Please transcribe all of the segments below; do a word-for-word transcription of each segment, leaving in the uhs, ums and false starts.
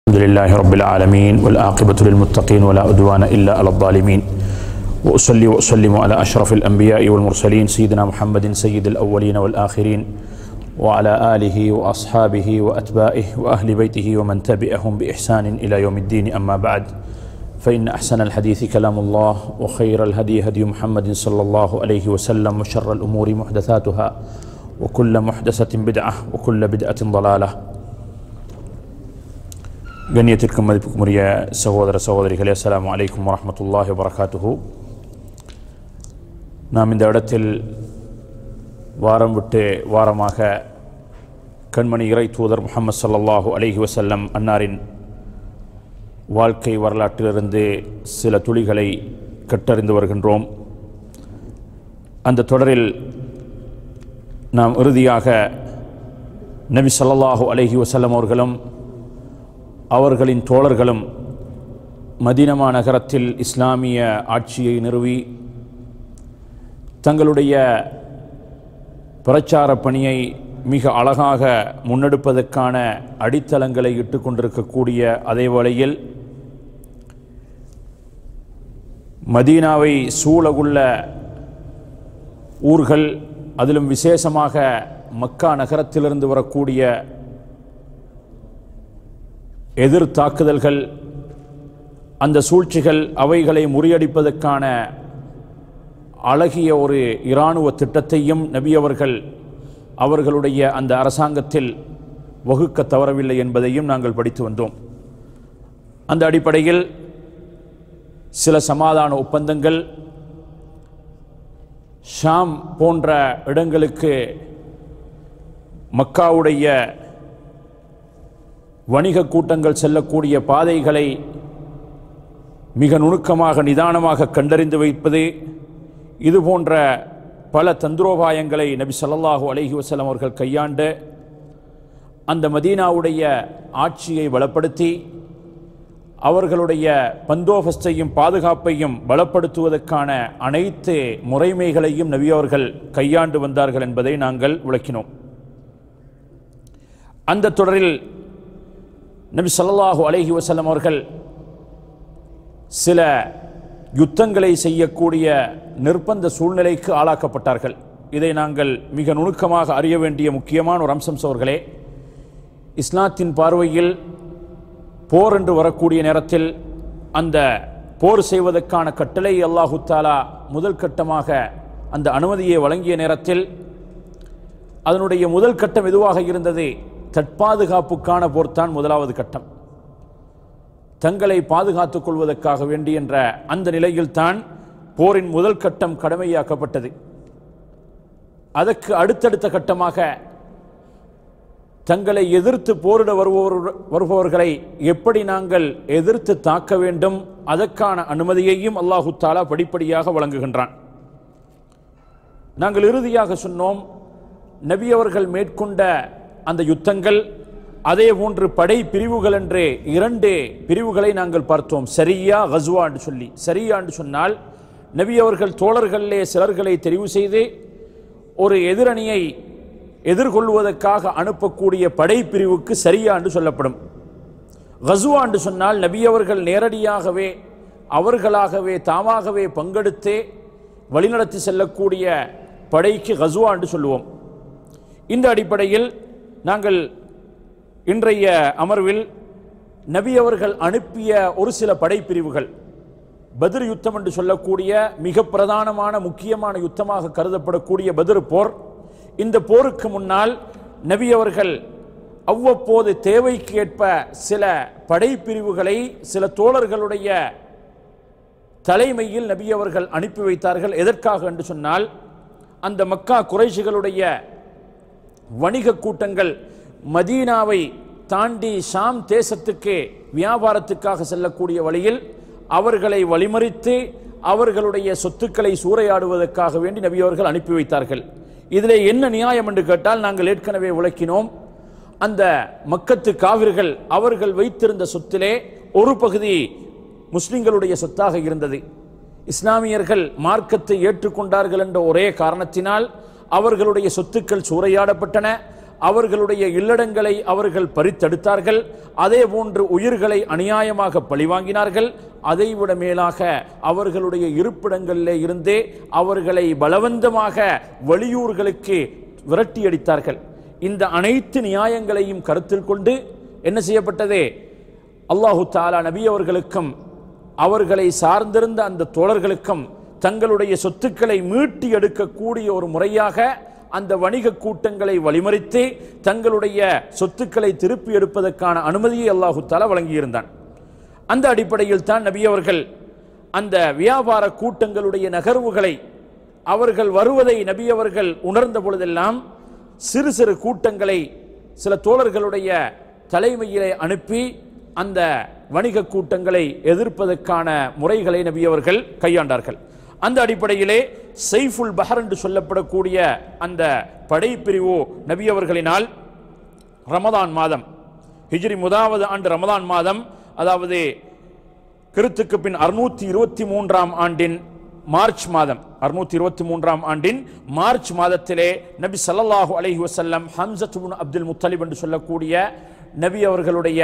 الحمد لله رب العالمين والعاقبة للمتقين ولا عدوان إلا على الظالمين وأصلي وأسلم على أشرف الأنبياء والمرسلين سيدنا محمد سيد الأولين والآخرين وعلى آله وأصحابه وأتباعه وأهل بيته ومن تبعهم بإحسان إلى يوم الدين. أما بعد، فإن أحسن الحديث كلام الله وخير الهدي هدي محمد صلى الله عليه وسلم وشر الأمور محدثاتها وكل محدثة بدعة وكل بدعة ضلالة. கண்ணியத்திற்கும் மதிப்புக்கும் உரிய சகோதர சகோதரிகளே, அஸ்ஸலாமு அலைக்கும் வரஹ்மத்துல்லாஹி வபரகாத்துஹு. நாம் இந்த இடத்தில் வாரம் விட்டு வாரமாக கண்மணி இறை தூதர் முஹம்மது ஸல்லல்லாஹு அலைஹி வஸல்லம் அன்னாரின் வாழ்க்கை வரலாற்றிலிருந்து சில துளிகளை கற்றறிந்து வருகின்றோம். அந்த தொடரில் நாம் இறுதியாக நபி ஸல்லல்லாஹு அலைஹி வஸல்லம் அவர்களும் அவர்களின் தோழர்களும் மதீனா நகரத்தில் இஸ்லாமிய ஆட்சியை நிறுவி தங்களுடைய பிரச்சார பணியை மிக அழகாக முன்னெடுப்பதற்கான அடித்தளங்களை இட்டு கொண்டிருக்கக்கூடிய அதே வேளையில் மதீனாவை சூழவுள்ள ஊர்கள், அதிலும் விசேஷமாக மக்கா நகரத்திலிருந்து வரக்கூடிய எதிர் தாக்குதல்கள், அந்த சூழ்ச்சிகள், அவைகளை முறியடிப்பதற்கான அழகிய ஒரு இராணுவ திட்டத்தையும் நபி அவர்கள் அவர்களுடைய அந்த அரசாங்கத்தில் வகுக்க தவறவில்லை என்பதையும் நாங்கள் படித்து வந்தோம். அந்த அடிப்படையில் சில சமாதான ஒப்பந்தங்கள், ஷாம் போன்ற இடங்களுக்கு மக்காவுடைய வணிக கூட்டங்கள் செல்லக்கூடிய பாதைகளை மிக நுணுக்கமாக நிதானமாக கண்டறிந்து வைப்பது, இது போன்ற பல தந்திரோபாயங்களை நபி ஸல்லல்லாஹு அலைஹி வஸல்லம் அவர்கள் கையாண்டு அந்த மதீனாவுடைய ஆட்சியை பலப்படுத்தி அவர்களுடைய பந்தோபஸ்தையும் பாதுகாப்பையும் பலப்படுத்துவதற்கான அனைத்து முறைமைகளையும் நபி அவர்கள் கையாண்டு வந்தார்கள் என்பதை நாங்கள் விளக்கினோம். அந்த தொடரில் நபி ஸல்லல்லாஹு அலைஹி வஸல்லம் அவர்கள் சில யுத்தங்களை செய்யக்கூடிய நிர்பந்த சூழ்நிலைக்கு ஆளாக்கப்பட்டார்கள். இதை நாங்கள் மிக நுணுக்கமாக அறிய வேண்டிய முக்கியமான ஒரு அம்சம் சோர்களே. இஸ்லாத்தின் பார்வையில் போர் என்று வரக்கூடிய நேரத்தில் அந்த போர் செய்வதற்கான கட்டளை அல்லாஹு தஆலா முதல் கட்டமாக அந்த அனுமதியை வழங்கிய நேரத்தில் அதனுடைய முதல் கட்டம் எதுவாக இருந்தது? தற்பாதுகாப்புக்கான போர்தான் முதலாவது கட்டம். தங்களை பாதுகாத்துக் கொள்வதற்காக வேண்டி என்ற அந்த நிலையில் தான் போரின் முதல் கட்டம் கடமையாக்கப்பட்டது. அதற்கு அடுத்தடுத்த கட்டமாக தங்களை எதிர்த்து போரிட வருபவர் வருபவர்களை எப்படி நாங்கள் எதிர்த்து தாக்க வேண்டும், அதற்கான அனுமதியையும் அல்லாஹு தஆலா படிப்படியாக வழங்குகின்றான். நாங்கள் இறுதியாக சொன்னோம், நபி அவர்கள் மேற்கொண்ட அந்த யுத்தங்கள், அதே போன்று படை பிரிவுகள் என்று இரண்டு பிரிவுகளை நாங்கள் பார்த்தோம். சரியா கஸ்வா என்று சொல்லி, சரியா என்று சொன்னால் நபி அவர்கள் தோழர்களிலே சிலர்களை தெரிவு செய்து ஒரு எதிரணியை எதிர்கொள்வதற்காக அனுப்பக்கூடிய படை பிரிவுக்கு சரியா என்று சொல்லப்படும். கஸ்வா என்று சொன்னால் நபி அவர்கள் நேரடியாகவே அவர்களாகவே தாமாகவே பங்கெடுத்து வழிநடத்தி செல்லக்கூடிய படைக்கு கஸ்வா என்று சொல்லுவோம். இந்த அடிப்படையில் நாங்கள் இன்றைய அமர்வில் நபி அவர்கள் அனுப்பிய ஒரு சில படைப்பிரிவுகள், பத்ர் யுத்தம் என்று சொல்லக்கூடிய மிக பிரதானமான முக்கியமான யுத்தமாக கருதப்படக்கூடிய பத்ர் போர், இந்த போருக்கு முன்னால் நபி அவர்கள் அவ்வப்போது தேவைக்கு ஏற்ப சில படைப்பிரிவுகளை சில தோழர்களுடைய தலைமையில் நபி அவர்கள் அனுப்பி வைத்தார்கள். எதற்காக என்று சொன்னால், அந்த மக்கா குறைஷிகளுடைய வணிக கூட்டங்கள் மதீனாவை தாண்டி ஷாம் தேசத்துக்கு வியாபாரத்துக்காக செல்லக்கூடிய வழியில் அவர்களை வழிமறித்து அவர்களுடைய சொத்துக்களை சூறையாடுவதற்காக வேண்டி நபி அவர்கள் அனுப்பி வைத்தார்கள். இதிலே என்ன நியாயம் என்று கேட்டால், நாங்கள் ஏற்கனவே விளக்கினோம், அந்த மக்கத்து காவிர்கள் அவர்கள் வைத்திருந்த சொத்திலே ஒரு பகுதி முஸ்லிம்களுடைய சொத்தாக இருந்தது. இஸ்லாமியர்கள் மார்க்கத்தை ஏற்றுக்கொண்டார்கள் என்ற ஒரே காரணத்தினால் அவர்களுடைய சொத்துக்கள் சூறையாடப்பட்டன. அவர்களுடைய இல்லடங்களை அவர்கள் பறித்தெடுத்தார்கள். அதே போன்று உயிர்களை அநியாயமாக பழிவாங்கினார்கள். அதைவிட மேலாக அவர்களுடைய இருப்பிடங்களிலே இருந்தே அவர்களை பலவந்தமாக வெளியூர்களுக்கு விரட்டியடித்தார்கள். இந்த அனைத்து நியாயங்களையும் கருத்தில் கொண்டு என்ன செய்யப்பட்டதே, அல்லாஹு தஆலா நபி அவர்களுக்கும் அவர்களை சார்ந்திருந்த அந்த தோழர்களுக்கும் தங்களுடைய சொத்துக்களை மீட்டி எடுக்கக்கூடிய ஒரு முறையாக அந்த வணிக கூட்டங்களை வழிமறித்து தங்களுடைய சொத்துக்களை திருப்பி எடுப்பதற்கான அனுமதியை அல்லாஹு தஆலா வழங்கியிருந்தான். அந்த அடிப்படையில் தான் நபி அவர்கள் அந்த வியாபார கூட்டங்களுடைய நகர்வுகளை அவர்கள் வருவதை நபி அவர்கள் உணர்ந்த பொழுதெல்லாம் சிறு சிறு கூட்டங்களை சில தோழர்களுடைய தலைமையிலே அனுப்பி அந்த வணிக கூட்டங்களை எதிர்ப்பதற்கான முறைகளை நபி அவர்கள் கையாண்டார்கள். அந்த அடிப்படையிலே சைஃபுல் பஹர் என்று சொல்லப்படக்கூடிய அந்த படைப்பிரிவு நபி அவர்களினால் ரமதான் மாதம், ஹிஜ்ரி முதலாவது ஆண்டு ரமதான் மாதம், அதாவது கிறித்துக்கு பின் அறுநூத்தி இருபத்தி மூன்றாம் ஆண்டின் மார்ச் மாதம் அறுநூத்தி இருபத்தி மூன்றாம் ஆண்டின் மார்ச் மாதத்திலே நபி ஸல்லல்லாஹு அலைஹி வஸல்லம் ஹம்ஸத் இப்னு அப்துல் முத்தலிப் என்று சொல்லக்கூடிய நபி அவர்களுடைய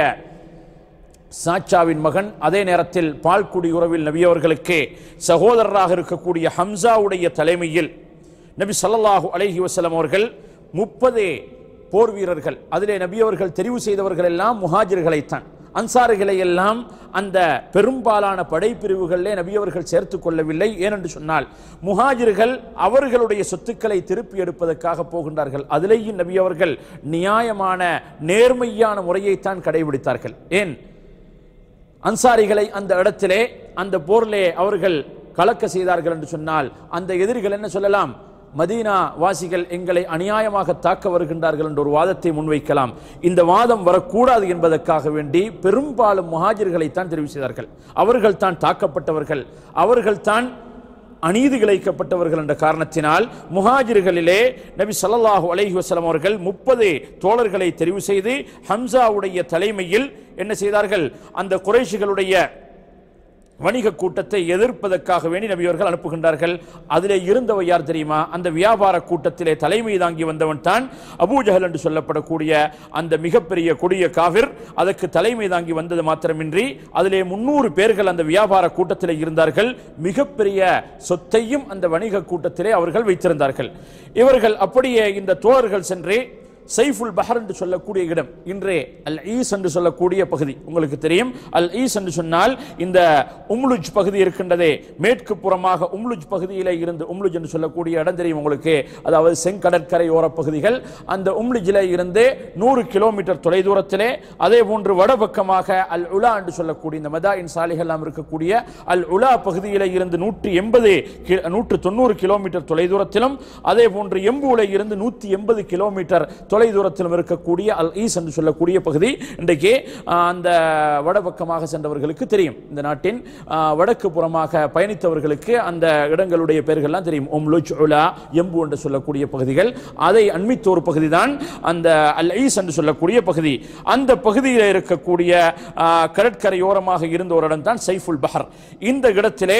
சாச்சாவின் மகன், அதே நேரத்தில் பால்குடி உறவில் நபி அவர்களுக்கு சகோதரராக இருக்கக்கூடிய ஹம்சாவுடைய தலைமையில் நபி ஸல்லல்லாஹு அலைஹி வஸல்லம் அவர்கள் முப்பது போர் வீரர்கள், அதிலே நபி அவர்கள் தெரிவு செய்தவர்கள் எல்லாம் முஹாஜிர்களைத்தான், அன்சாரிகளை எல்லாம் அந்த பெரும்பாலான படைப்பிரிவுகளிலே நபி அவர்கள் சேர்த்துக் கொள்ளவில்லை. ஏனென்று சொன்னால் முஹாஜிர்கள் அவர்களுடைய சொத்துக்களை திருப்பி எடுப்பதற்காக போகின்றார்கள். அதிலேயும் நபி அவர்கள் நியாயமான நேர்மையான முறையைத்தான் கடைபிடித்தார்கள். ஏன் அன்சாரிகளை அந்த இடத்திலே அந்த போரிலே அவர்கள் கலக்க செய்தார்கள் என்று சொன்னால் அந்த எதிரிகள் என்ன சொல்லலாம், மதீனா வாசிகள் எங்களை அநியாயமாக தாக்க வருகின்றார்கள் என்ற ஒரு வாதத்தை முன்வைக்கலாம். இந்த வாதம் வரக்கூடாது என்பதற்காக வேண்டி பெரும்பாலும் முஹாஜிர்களைத்தான் தெரிவு செய்தார்கள். அவர்கள் தான் தாக்கப்பட்டவர்கள், அவர்கள் தான் அநீதி இழைக்கப்பட்டவர்கள் என்ற காரணத்தினால் முஹாஜிர்களிலே நபி ஸல்லல்லாஹு அலைஹி வஸல்லம் அவர்கள் முப்பது தோழர்களை தெரிவு செய்து ஹம்சாவுடைய தலைமையில் என்ன செய்தார்கள், அந்த குறைஷிகளுடைய வணிக கூட்டத்தை எதிர்ப்பதற்காக வேண்டி நபி அவர்கள் அனுப்புகின்றார்கள். அதிலே இருந்தவர் யார் தெரியுமா, அந்த வியாபார கூட்டத்திலே தலைமை தாங்கி வந்தவன் தான் அபூ ஜஹல் என்று சொல்லப்படக்கூடிய அந்த மிகப்பெரிய கொடிய காஃபிர். அதற்கு தலைமை தாங்கி வந்தது மாத்திரமின்றி அதிலே முன்னூறு பேர்கள் அந்த வியாபார கூட்டத்திலே இருந்தார்கள். மிகப்பெரிய சொத்தையும் அந்த வணிக கூட்டத்திலே அவர்கள் வைத்திருந்தார்கள். இவர்கள் அப்படியே இந்த தோழர்கள் சென்று சைஃபுல் பஹர் என்று சொல்லக்கூடிய இடம், இன்றே அல் ஈஸ் என்று சொல்லக்கூடிய பகுதி உங்களுக்கு தெரியும். அல் ஈஸ் என்று சொன்னால் இந்த உம்லுஜ் பகுதி இருக்கின்றதே, மேற்கு புறமாக உம்லுஜ் பகுதியிலே இருந்து, உம்லுஜ் என்று சொல்லக்கூடிய இடம் தெரியும் உங்களுக்கு, அதாவது செங்கடற்கரை ஓர பகுதிகள். அந்த உம்லுஜிலே இருந்து நூறு கிலோமீட்டர் தொலைதூரத்திலே, அதே போன்று வடபக்கமாக அல் உலா என்று சொல்லக்கூடிய இந்த மதாயின் சாலிகள் எல்லாம் இருக்கக்கூடிய அல் உலா பகுதியிலே இருந்து நூற்றி எண்பது நூற்று தொண்ணூறு கிலோமீட்டர் தொலைதூரத்திலும், அதே போன்று எம்பூலை இருந்து நூற்றி எண்பது கிலோமீட்டர் தொலை தூரத்திலும் இருக்கக்கூடிய அல் ஈஸ் என்று சொல்லக்கூடிய பகுதி இன்றைக்கு அந்த வடபக்கமாக சென்றவர்களுக்கு தெரியும். இந்த நாட்டின் வடக்கு புறமாக பயணித்தவர்களுக்கு அந்த இடங்களுடைய பெயர்கள்லாம் தெரியும். உம்லுஜ், உலா, எம்பு என்று சொல்லக்கூடிய பகுதிகள். அதை அண்மித்த ஒரு பகுதி தான் அந்த அல் ஈஸ் என்று சொல்லக்கூடிய பகுதி. அந்த பகுதியில் இருக்கக்கூடிய கடற்கரையோரமாக இருந்த ஒரு இடம் தான் சைஃபுல் பஹர். இந்த இடத்திலே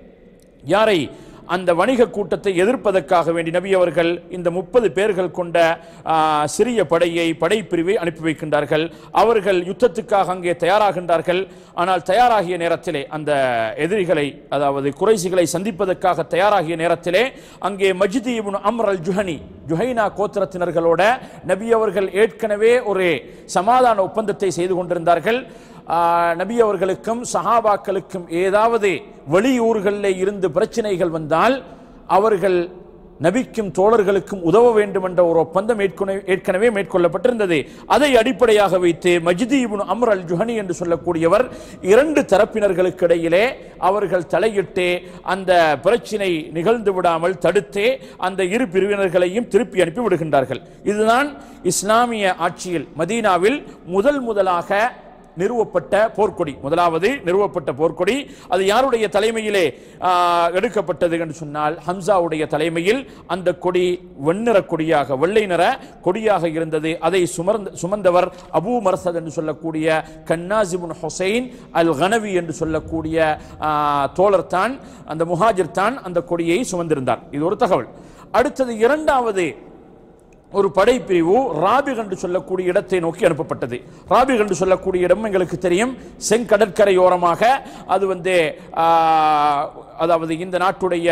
யாரை, அந்த வணிக கூட்டத்தை எதிர்ப்பதற்காக வேண்டி நபி அவர்கள் இந்த முப்பது பேர்கள் கொண்ட சிறிய படையை படைப்பிரிவை அனுப்பி வைக்கின்றார்கள். அவர்கள் யுத்தத்துக்காக அங்கே தயாராகின்றார்கள். ஆனால் தயாராகிய நேரத்திலே அந்த எதிரிகளை, அதாவது குறைசிகளை சந்திப்பதற்காக தயாராகிய நேரத்திலே அங்கே மஜ்தி இப்னு அம்ர் அல் ஜுஹனி, ஜுஹைனா கோத்திரத்தினர்களோட நபி அவர்கள் ஏற்கனவே ஒரு சமாதான ஒப்பந்தத்தை செய்து கொண்டிருந்தார்கள். நபி அவர்களுக்கும் சஹாபாக்களுக்கும் ஏதாவது வெளியூர்களில் இருந்து பிரச்சனைகள் வந்தால் அவர்கள் நபிக்கும் தோழர்களுக்கும் உதவ வேண்டும் என்ற ஒரு ஒப்பந்தம் ஏற்கனவே மேற்கொள்ளப்பட்டிருந்தது. அதை அடிப்படையாக வைத்து மஜ்தி இப்னு அம்ர் அல் ஜுஹனி என்று சொல்லக்கூடியவர் இரண்டு தரப்பினர்களுக்கு இடையிலே அவர்கள் தலையிட்டு அந்த பிரச்சினை நிகழ்ந்து விடாமல் தடுத்து அந்த இரு பிரிவினர்களையும் திருப்பி அனுப்பி விடுகின்றார்கள். இதுதான் இஸ்லாமிய ஆட்சியில் மதீனாவில் முதல் முதலாக நிறுவப்பட்ட போர்க்கொடி, முதலாவது நிறுவப்பட்ட போர்க்கொடி. அது யாருடைய தலைமையிலே எடுக்கப்பட்டது என்று சொன்னால் ஹம்சாவுடைய தலைமையில். அந்த கொடி வெண்ணிற கொடியாக, வெள்ளை நிற கொடியாக இருந்தது. அதை சுமர்ந்த சுமந்தவர் அபூ மர்சத் என்று சொல்லக்கூடிய கன்னாஸ் இப்னு ஹுசைன் அல் கனவி என்று சொல்லக்கூடிய தோழர் தான், அந்த முஹாஜிர் தான் அந்த கொடியை சுமந்திருந்தார். இது ஒரு தகவல். அடுத்தது இரண்டாவது ஒரு படைப்பிரிவு ராபிக் என்று சொல்லக்கூடிய இடத்தை நோக்கி அனுப்பப்பட்டது. ராபிக் என்று சொல்லக்கூடிய இடம் எங்களுக்கு தெரியும், செங்கடற்கரையோரமாக. அது வந்து அதாவது இந்த நாட்டுடைய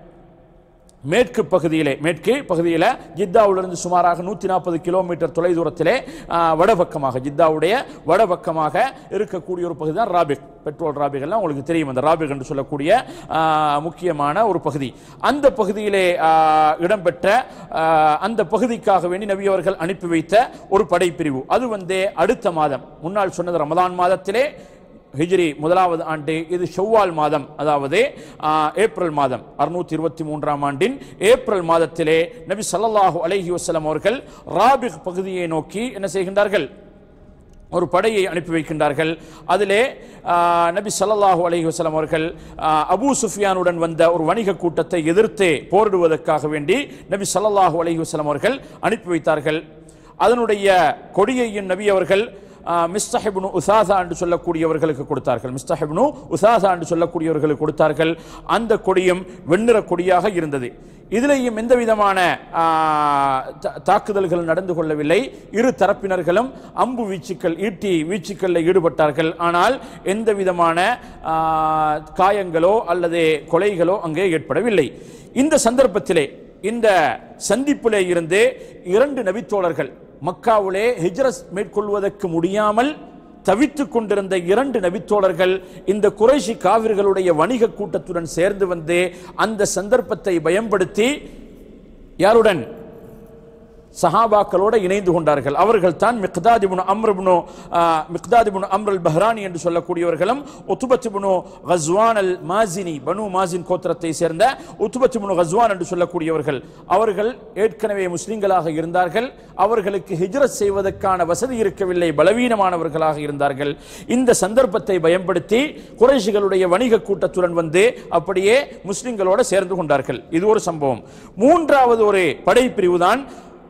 மேற்கு பகுதியிலே மேற்கு பகுதியில் ஜித்தாவிலிருந்து சுமாராக நூற்றி நாற்பது கிலோமீட்டர் தொலை தூரத்திலே வடபக்கமாக ஜித்தாவுடைய வடபக்கமாக இருக்கக்கூடிய ஒரு பகுதி தான் ராபிக். பெட்ரோல் ராபிகள்லாம் உங்களுக்கு தெரியும், அந்த ராபிக் என்று சொல்லக்கூடிய முக்கியமான ஒரு பகுதி. அந்த பகுதியிலே இடம்பெற்ற அந்த பகுதிக்காக வேண்டி நபி அவர்கள் அனுப்பி வைத்த ஒரு படைப்பிரிவு. அது வந்து அடுத்த மாதம், முன்னால் சொன்னது ரமதான் மாதத்திலே, ஹிஜ்ரி முதலாவது ஆண்டு, இது ஷவ்வால் மாதம், அதாவது ஏப்ரல் மாதம், அறுநூத்தி இருபத்தி மூன்றாம் ஆண்டின் ஏப்ரல் மாதத்திலே நபி ஸல்லல்லாஹு அலைஹி வஸல்லம் அவர்கள் ராபிக் பகுதியை நோக்கி என்ன செய்கின்றார்கள், ஒரு படையை அனுப்பி வைக்கின்றார்கள். அதிலே நபி ஸல்லல்லாஹு அலைஹி வஸல்லம் அவர்கள் அபூ சுஃபியானுடன் வந்த ஒரு வணிக கூட்டத்தை எதிர்த்து போரிடுவதற்காக வேண்டி நபி ஸல்லல்லாஹு அலைஹி வஸல்லம் அவர்கள் அனுப்பி வைத்தார்கள். அதனுடைய கொடியையும் நபி அவர்கள் மிஸ்தஹ் இப்னு உஸாஸா என்று சொல்லக்கூடியவர்களுக்கு கொடுத்தார்கள். மிஸ்தஹ் இப்னு உஸாஸா என்று சொல்லக்கூடியவர்களுக்கு கொடுத்தார்கள். அந்த கொடியும் வெண்ணிற கொடியாக இருந்தது. இதிலேயும் எந்த விதமான தாக்குதல்கள் நடந்து கொள்ளவில்லை. இரு தரப்பினர்களும் அம்பு வீச்சுக்கள், ஈட்டி வீச்சுக்களில் ஈடுபட்டார்கள். ஆனால் எந்த விதமான காயங்களோ அல்லது கொலைகளோ அங்கே ஏற்படவில்லை. இந்த சந்தர்ப்பத்திலே, இந்த சந்திப்பிலே இருந்து இரண்டு நபித்தோழர்கள், மக்காவிலே ஹிஜ்ரத் மேற்கொள்வதற்கு முடியாமல் தவித்துக் கொண்டிருந்த இரண்டு நபித்தோழர்கள் இந்த குறைஷி காவிர்களுடைய வணிக கூட்டத்துடன் சேர்ந்து வந்து அந்த சந்தர்ப்பத்தை பயன்படுத்தி யாருடன், சஹாபாக்களோடு இணைந்து கொண்டார்கள். அவர்கள் தான் Miqdad ibn Amr ibn Miqdad ibn Amr al Bahrani என்று சொல்லக்கூடியவர்களும், உத்பத் இப்னு கஸ்வான் அல் மாசினி, பனு மாசின் கோத்திரத்தை சேர்ந்த உத்பத் இப்னு கஸ்வான் என்று சொல்லக்கூடியவர்கள். அவர்கள் ஏற்கனவே முஸ்லிம்களாக இருந்தார்கள். அவர்களுக்கு ஹிஜ்ரத் செய்வதற்கான வசதி இருக்கவில்லை, பலவீனமானவர்களாக இருந்தார்கள். இந்த சந்தர்ப்பத்தை பயன்படுத்தி குறைஷிகளுடைய வணிக கூட்டத்துடன் வந்து அப்படியே முஸ்லிம்களோடு சேர்ந்து கொண்டார்கள். இது ஒரு சம்பவம். மூன்றாவது ஒரு படைப்பிரிவு தான்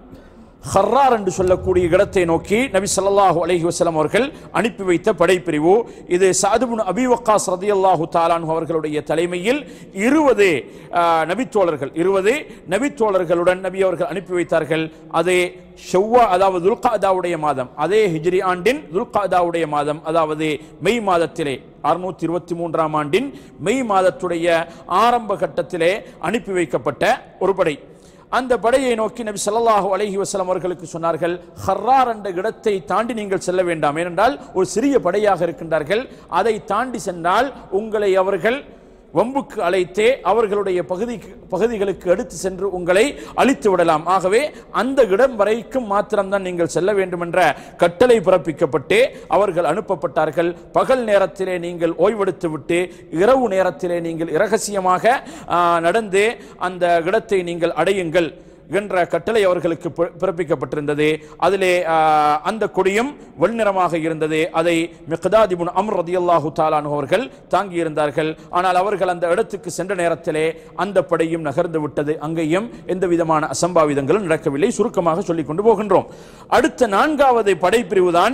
ஹர்ரார் என்று சொல்லக்கூடிய இடத்தை நோக்கி நபி ஸல்லல்லாஹு அலைஹி வஸல்லம் அவர்கள் அனுப்பி வைத்த படைப்பிரிவு. இது சஅத் இப்னு அபீ வக்காஸ் ரலியல்லாஹு தஆலா அன்ஹு அவர்களுடைய தலைமையில் இருபது நபித்தோழர்கள் இருபது நபித்தோழர்களுடன் நபி அவர்கள் அனுப்பி வைத்தார்கள். அதே ஷவ்வா, அதாவது துல்காதாவுடைய மாதம், அதே ஹிஜ்ரி ஆண்டின் துல்காதாவுடைய மாதம், அதாவது மெய் மாதத்திலே, அறுநூத்தி இருபத்தி மூன்றாம் ஆண்டின் மெய் மாதத்துடைய ஆரம்ப கட்டத்திலே அனுப்பி வைக்கப்பட்ட ஒரு படை. அந்த படையை நோக்கி நபி ஸல்லல்லாஹு அலைஹி வஸல்லம் அவர்களுக்கு சொன்னார்கள், ஹர்ரார் என்ற இடத்தை தாண்டி நீங்கள் செல்ல வேண்டாம். ஏனென்றால் ஒரு சிறிய படையாக இருக்கின்றார்கள். அதை தாண்டி சென்றால் உங்களை அவர்கள் வம்புக்கு அழைத்தே அவர்களுடைய பகுதி பகுதிகளுக்கு எடுத்து சென்று உங்களை அழித்து விடலாம். ஆகவே அந்த இடம் வரைக்கும் மாத்திரம்தான் நீங்கள் செல்ல வேண்டும் என்ற கட்டளை பிறப்பிக்கப்பட்டு அவர்கள் அனுப்பப்பட்டார்கள். பகல் நேரத்திலே நீங்கள் ஓய்வெடுத்து விட்டு இரவு நேரத்திலே நீங்கள் இரகசியமாக நடந்து அந்த இடத்தை நீங்கள் அடையுங்கள் என்ற கட்டளை அவர்களுக்கு பிறப்பிக்கப்பட்டிருந்தது. அதிலே அந்த கொடியும் வெண்ணிறமாக இருந்தது. அதை மிக்தாத் இப்னு அம்ர் ரலியல்லாஹு தஆலா அன்ஹு அவர்கள் தாங்கி இருந்தார்கள். ஆனால் அவர்கள் அந்த இடத்துக்கு சென்ற நேரத்திலே அந்த படையும் நகர்ந்து விட்டது. அங்கேயும் எந்த விதமான அசம்பாவிதங்களும் நடக்கவில்லை. சுருக்கமாக சொல்லிக் கொண்டு போகின்றோம். அடுத்த நான்காவது படைப்பிரிவு தான்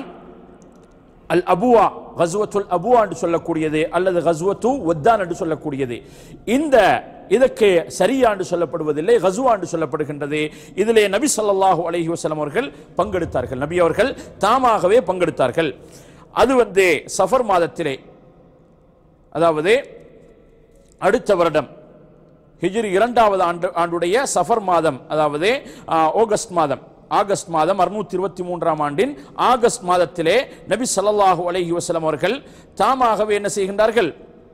அல் அபுவா, கஸ்வத்துல் அபுவா என்று சொல்லக்கூடியது, அல்லது கஸ்வத்து வத்தான் என்று சொல்லக்கூடியது. இந்த இதற்கு சரியா என்று சொல்லப்படுவதில்லை, கஸ்வா என்று சொல்லப்படுகின்றது. இதிலே நபி ஸல்லல்லாஹு அலைஹி வஸல்லம் அவர்கள் பங்கெடுத்தார்கள். நபி அவர்கள் தாமாகவே பங்கெடுத்தார்கள். அது வந்து சஃபர் மாதத்திலே, அதாவது அடுத்த வருடம் ஹிஜ்ரி இரண்டாவது ஆண்டு ஆண்டுடைய சஃபர் மாதம், அதாவது ஆகஸ்ட் மாதம் ஆகஸ்ட் மாதம் அறுநூத்தி இருபத்தி மூன்றாம் ஆண்டின் ஆகஸ்ட் மாதத்திலே நபி ஸல்லல்லாஹு அலைஹி வஸல்லம் அவர்கள் தாமாகவே என்ன செய்கின்றார்கள்,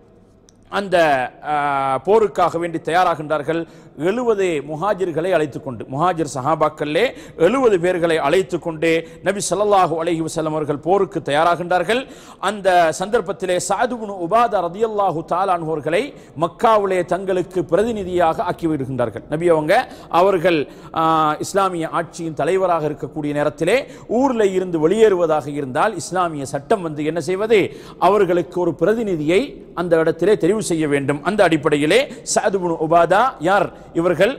அந்த போருக்காக வேண்டி தயாராகின்றார்கள். எழுபது முஹாஜிர்களை அழைத்துக் கொண்டு, முஹாஜிர் சஹாபாக்களே எழுபது பேர்களை அழைத்துக் கொண்டு நபி ஸல்லல்லாஹு அலைஹி வஸல்லம் அவர்கள் போருக்கு தயாராகின்றார்கள். அந்த சந்தர்ப்பத்திலே சஅத் இப்னு உபாதா ரலியல்லாஹு தஆலா அன்ஹு அவர்களை மக்காவிலே தங்களுக்கு பிரதிநிதியாக ஆக்கிவிடுகின்றார்கள். நபி அவங்க அவர்கள் இஸ்லாமிய ஆட்சியின் தலைவராக இருக்கக்கூடிய நேரத்திலே ஊரில் இருந்து வெளியேறுவதாக இருந்தால் இஸ்லாமிய சட்டம் வந்து என்ன செய்வது, அவர்களுக்கு ஒரு பிரதிநிதியை அந்த இடத்திலே தெரிவு செய்ய வேண்டும். அந்த அடிப்படையிலே சஅத் இப்னு உபாதா யார், இவர்கள்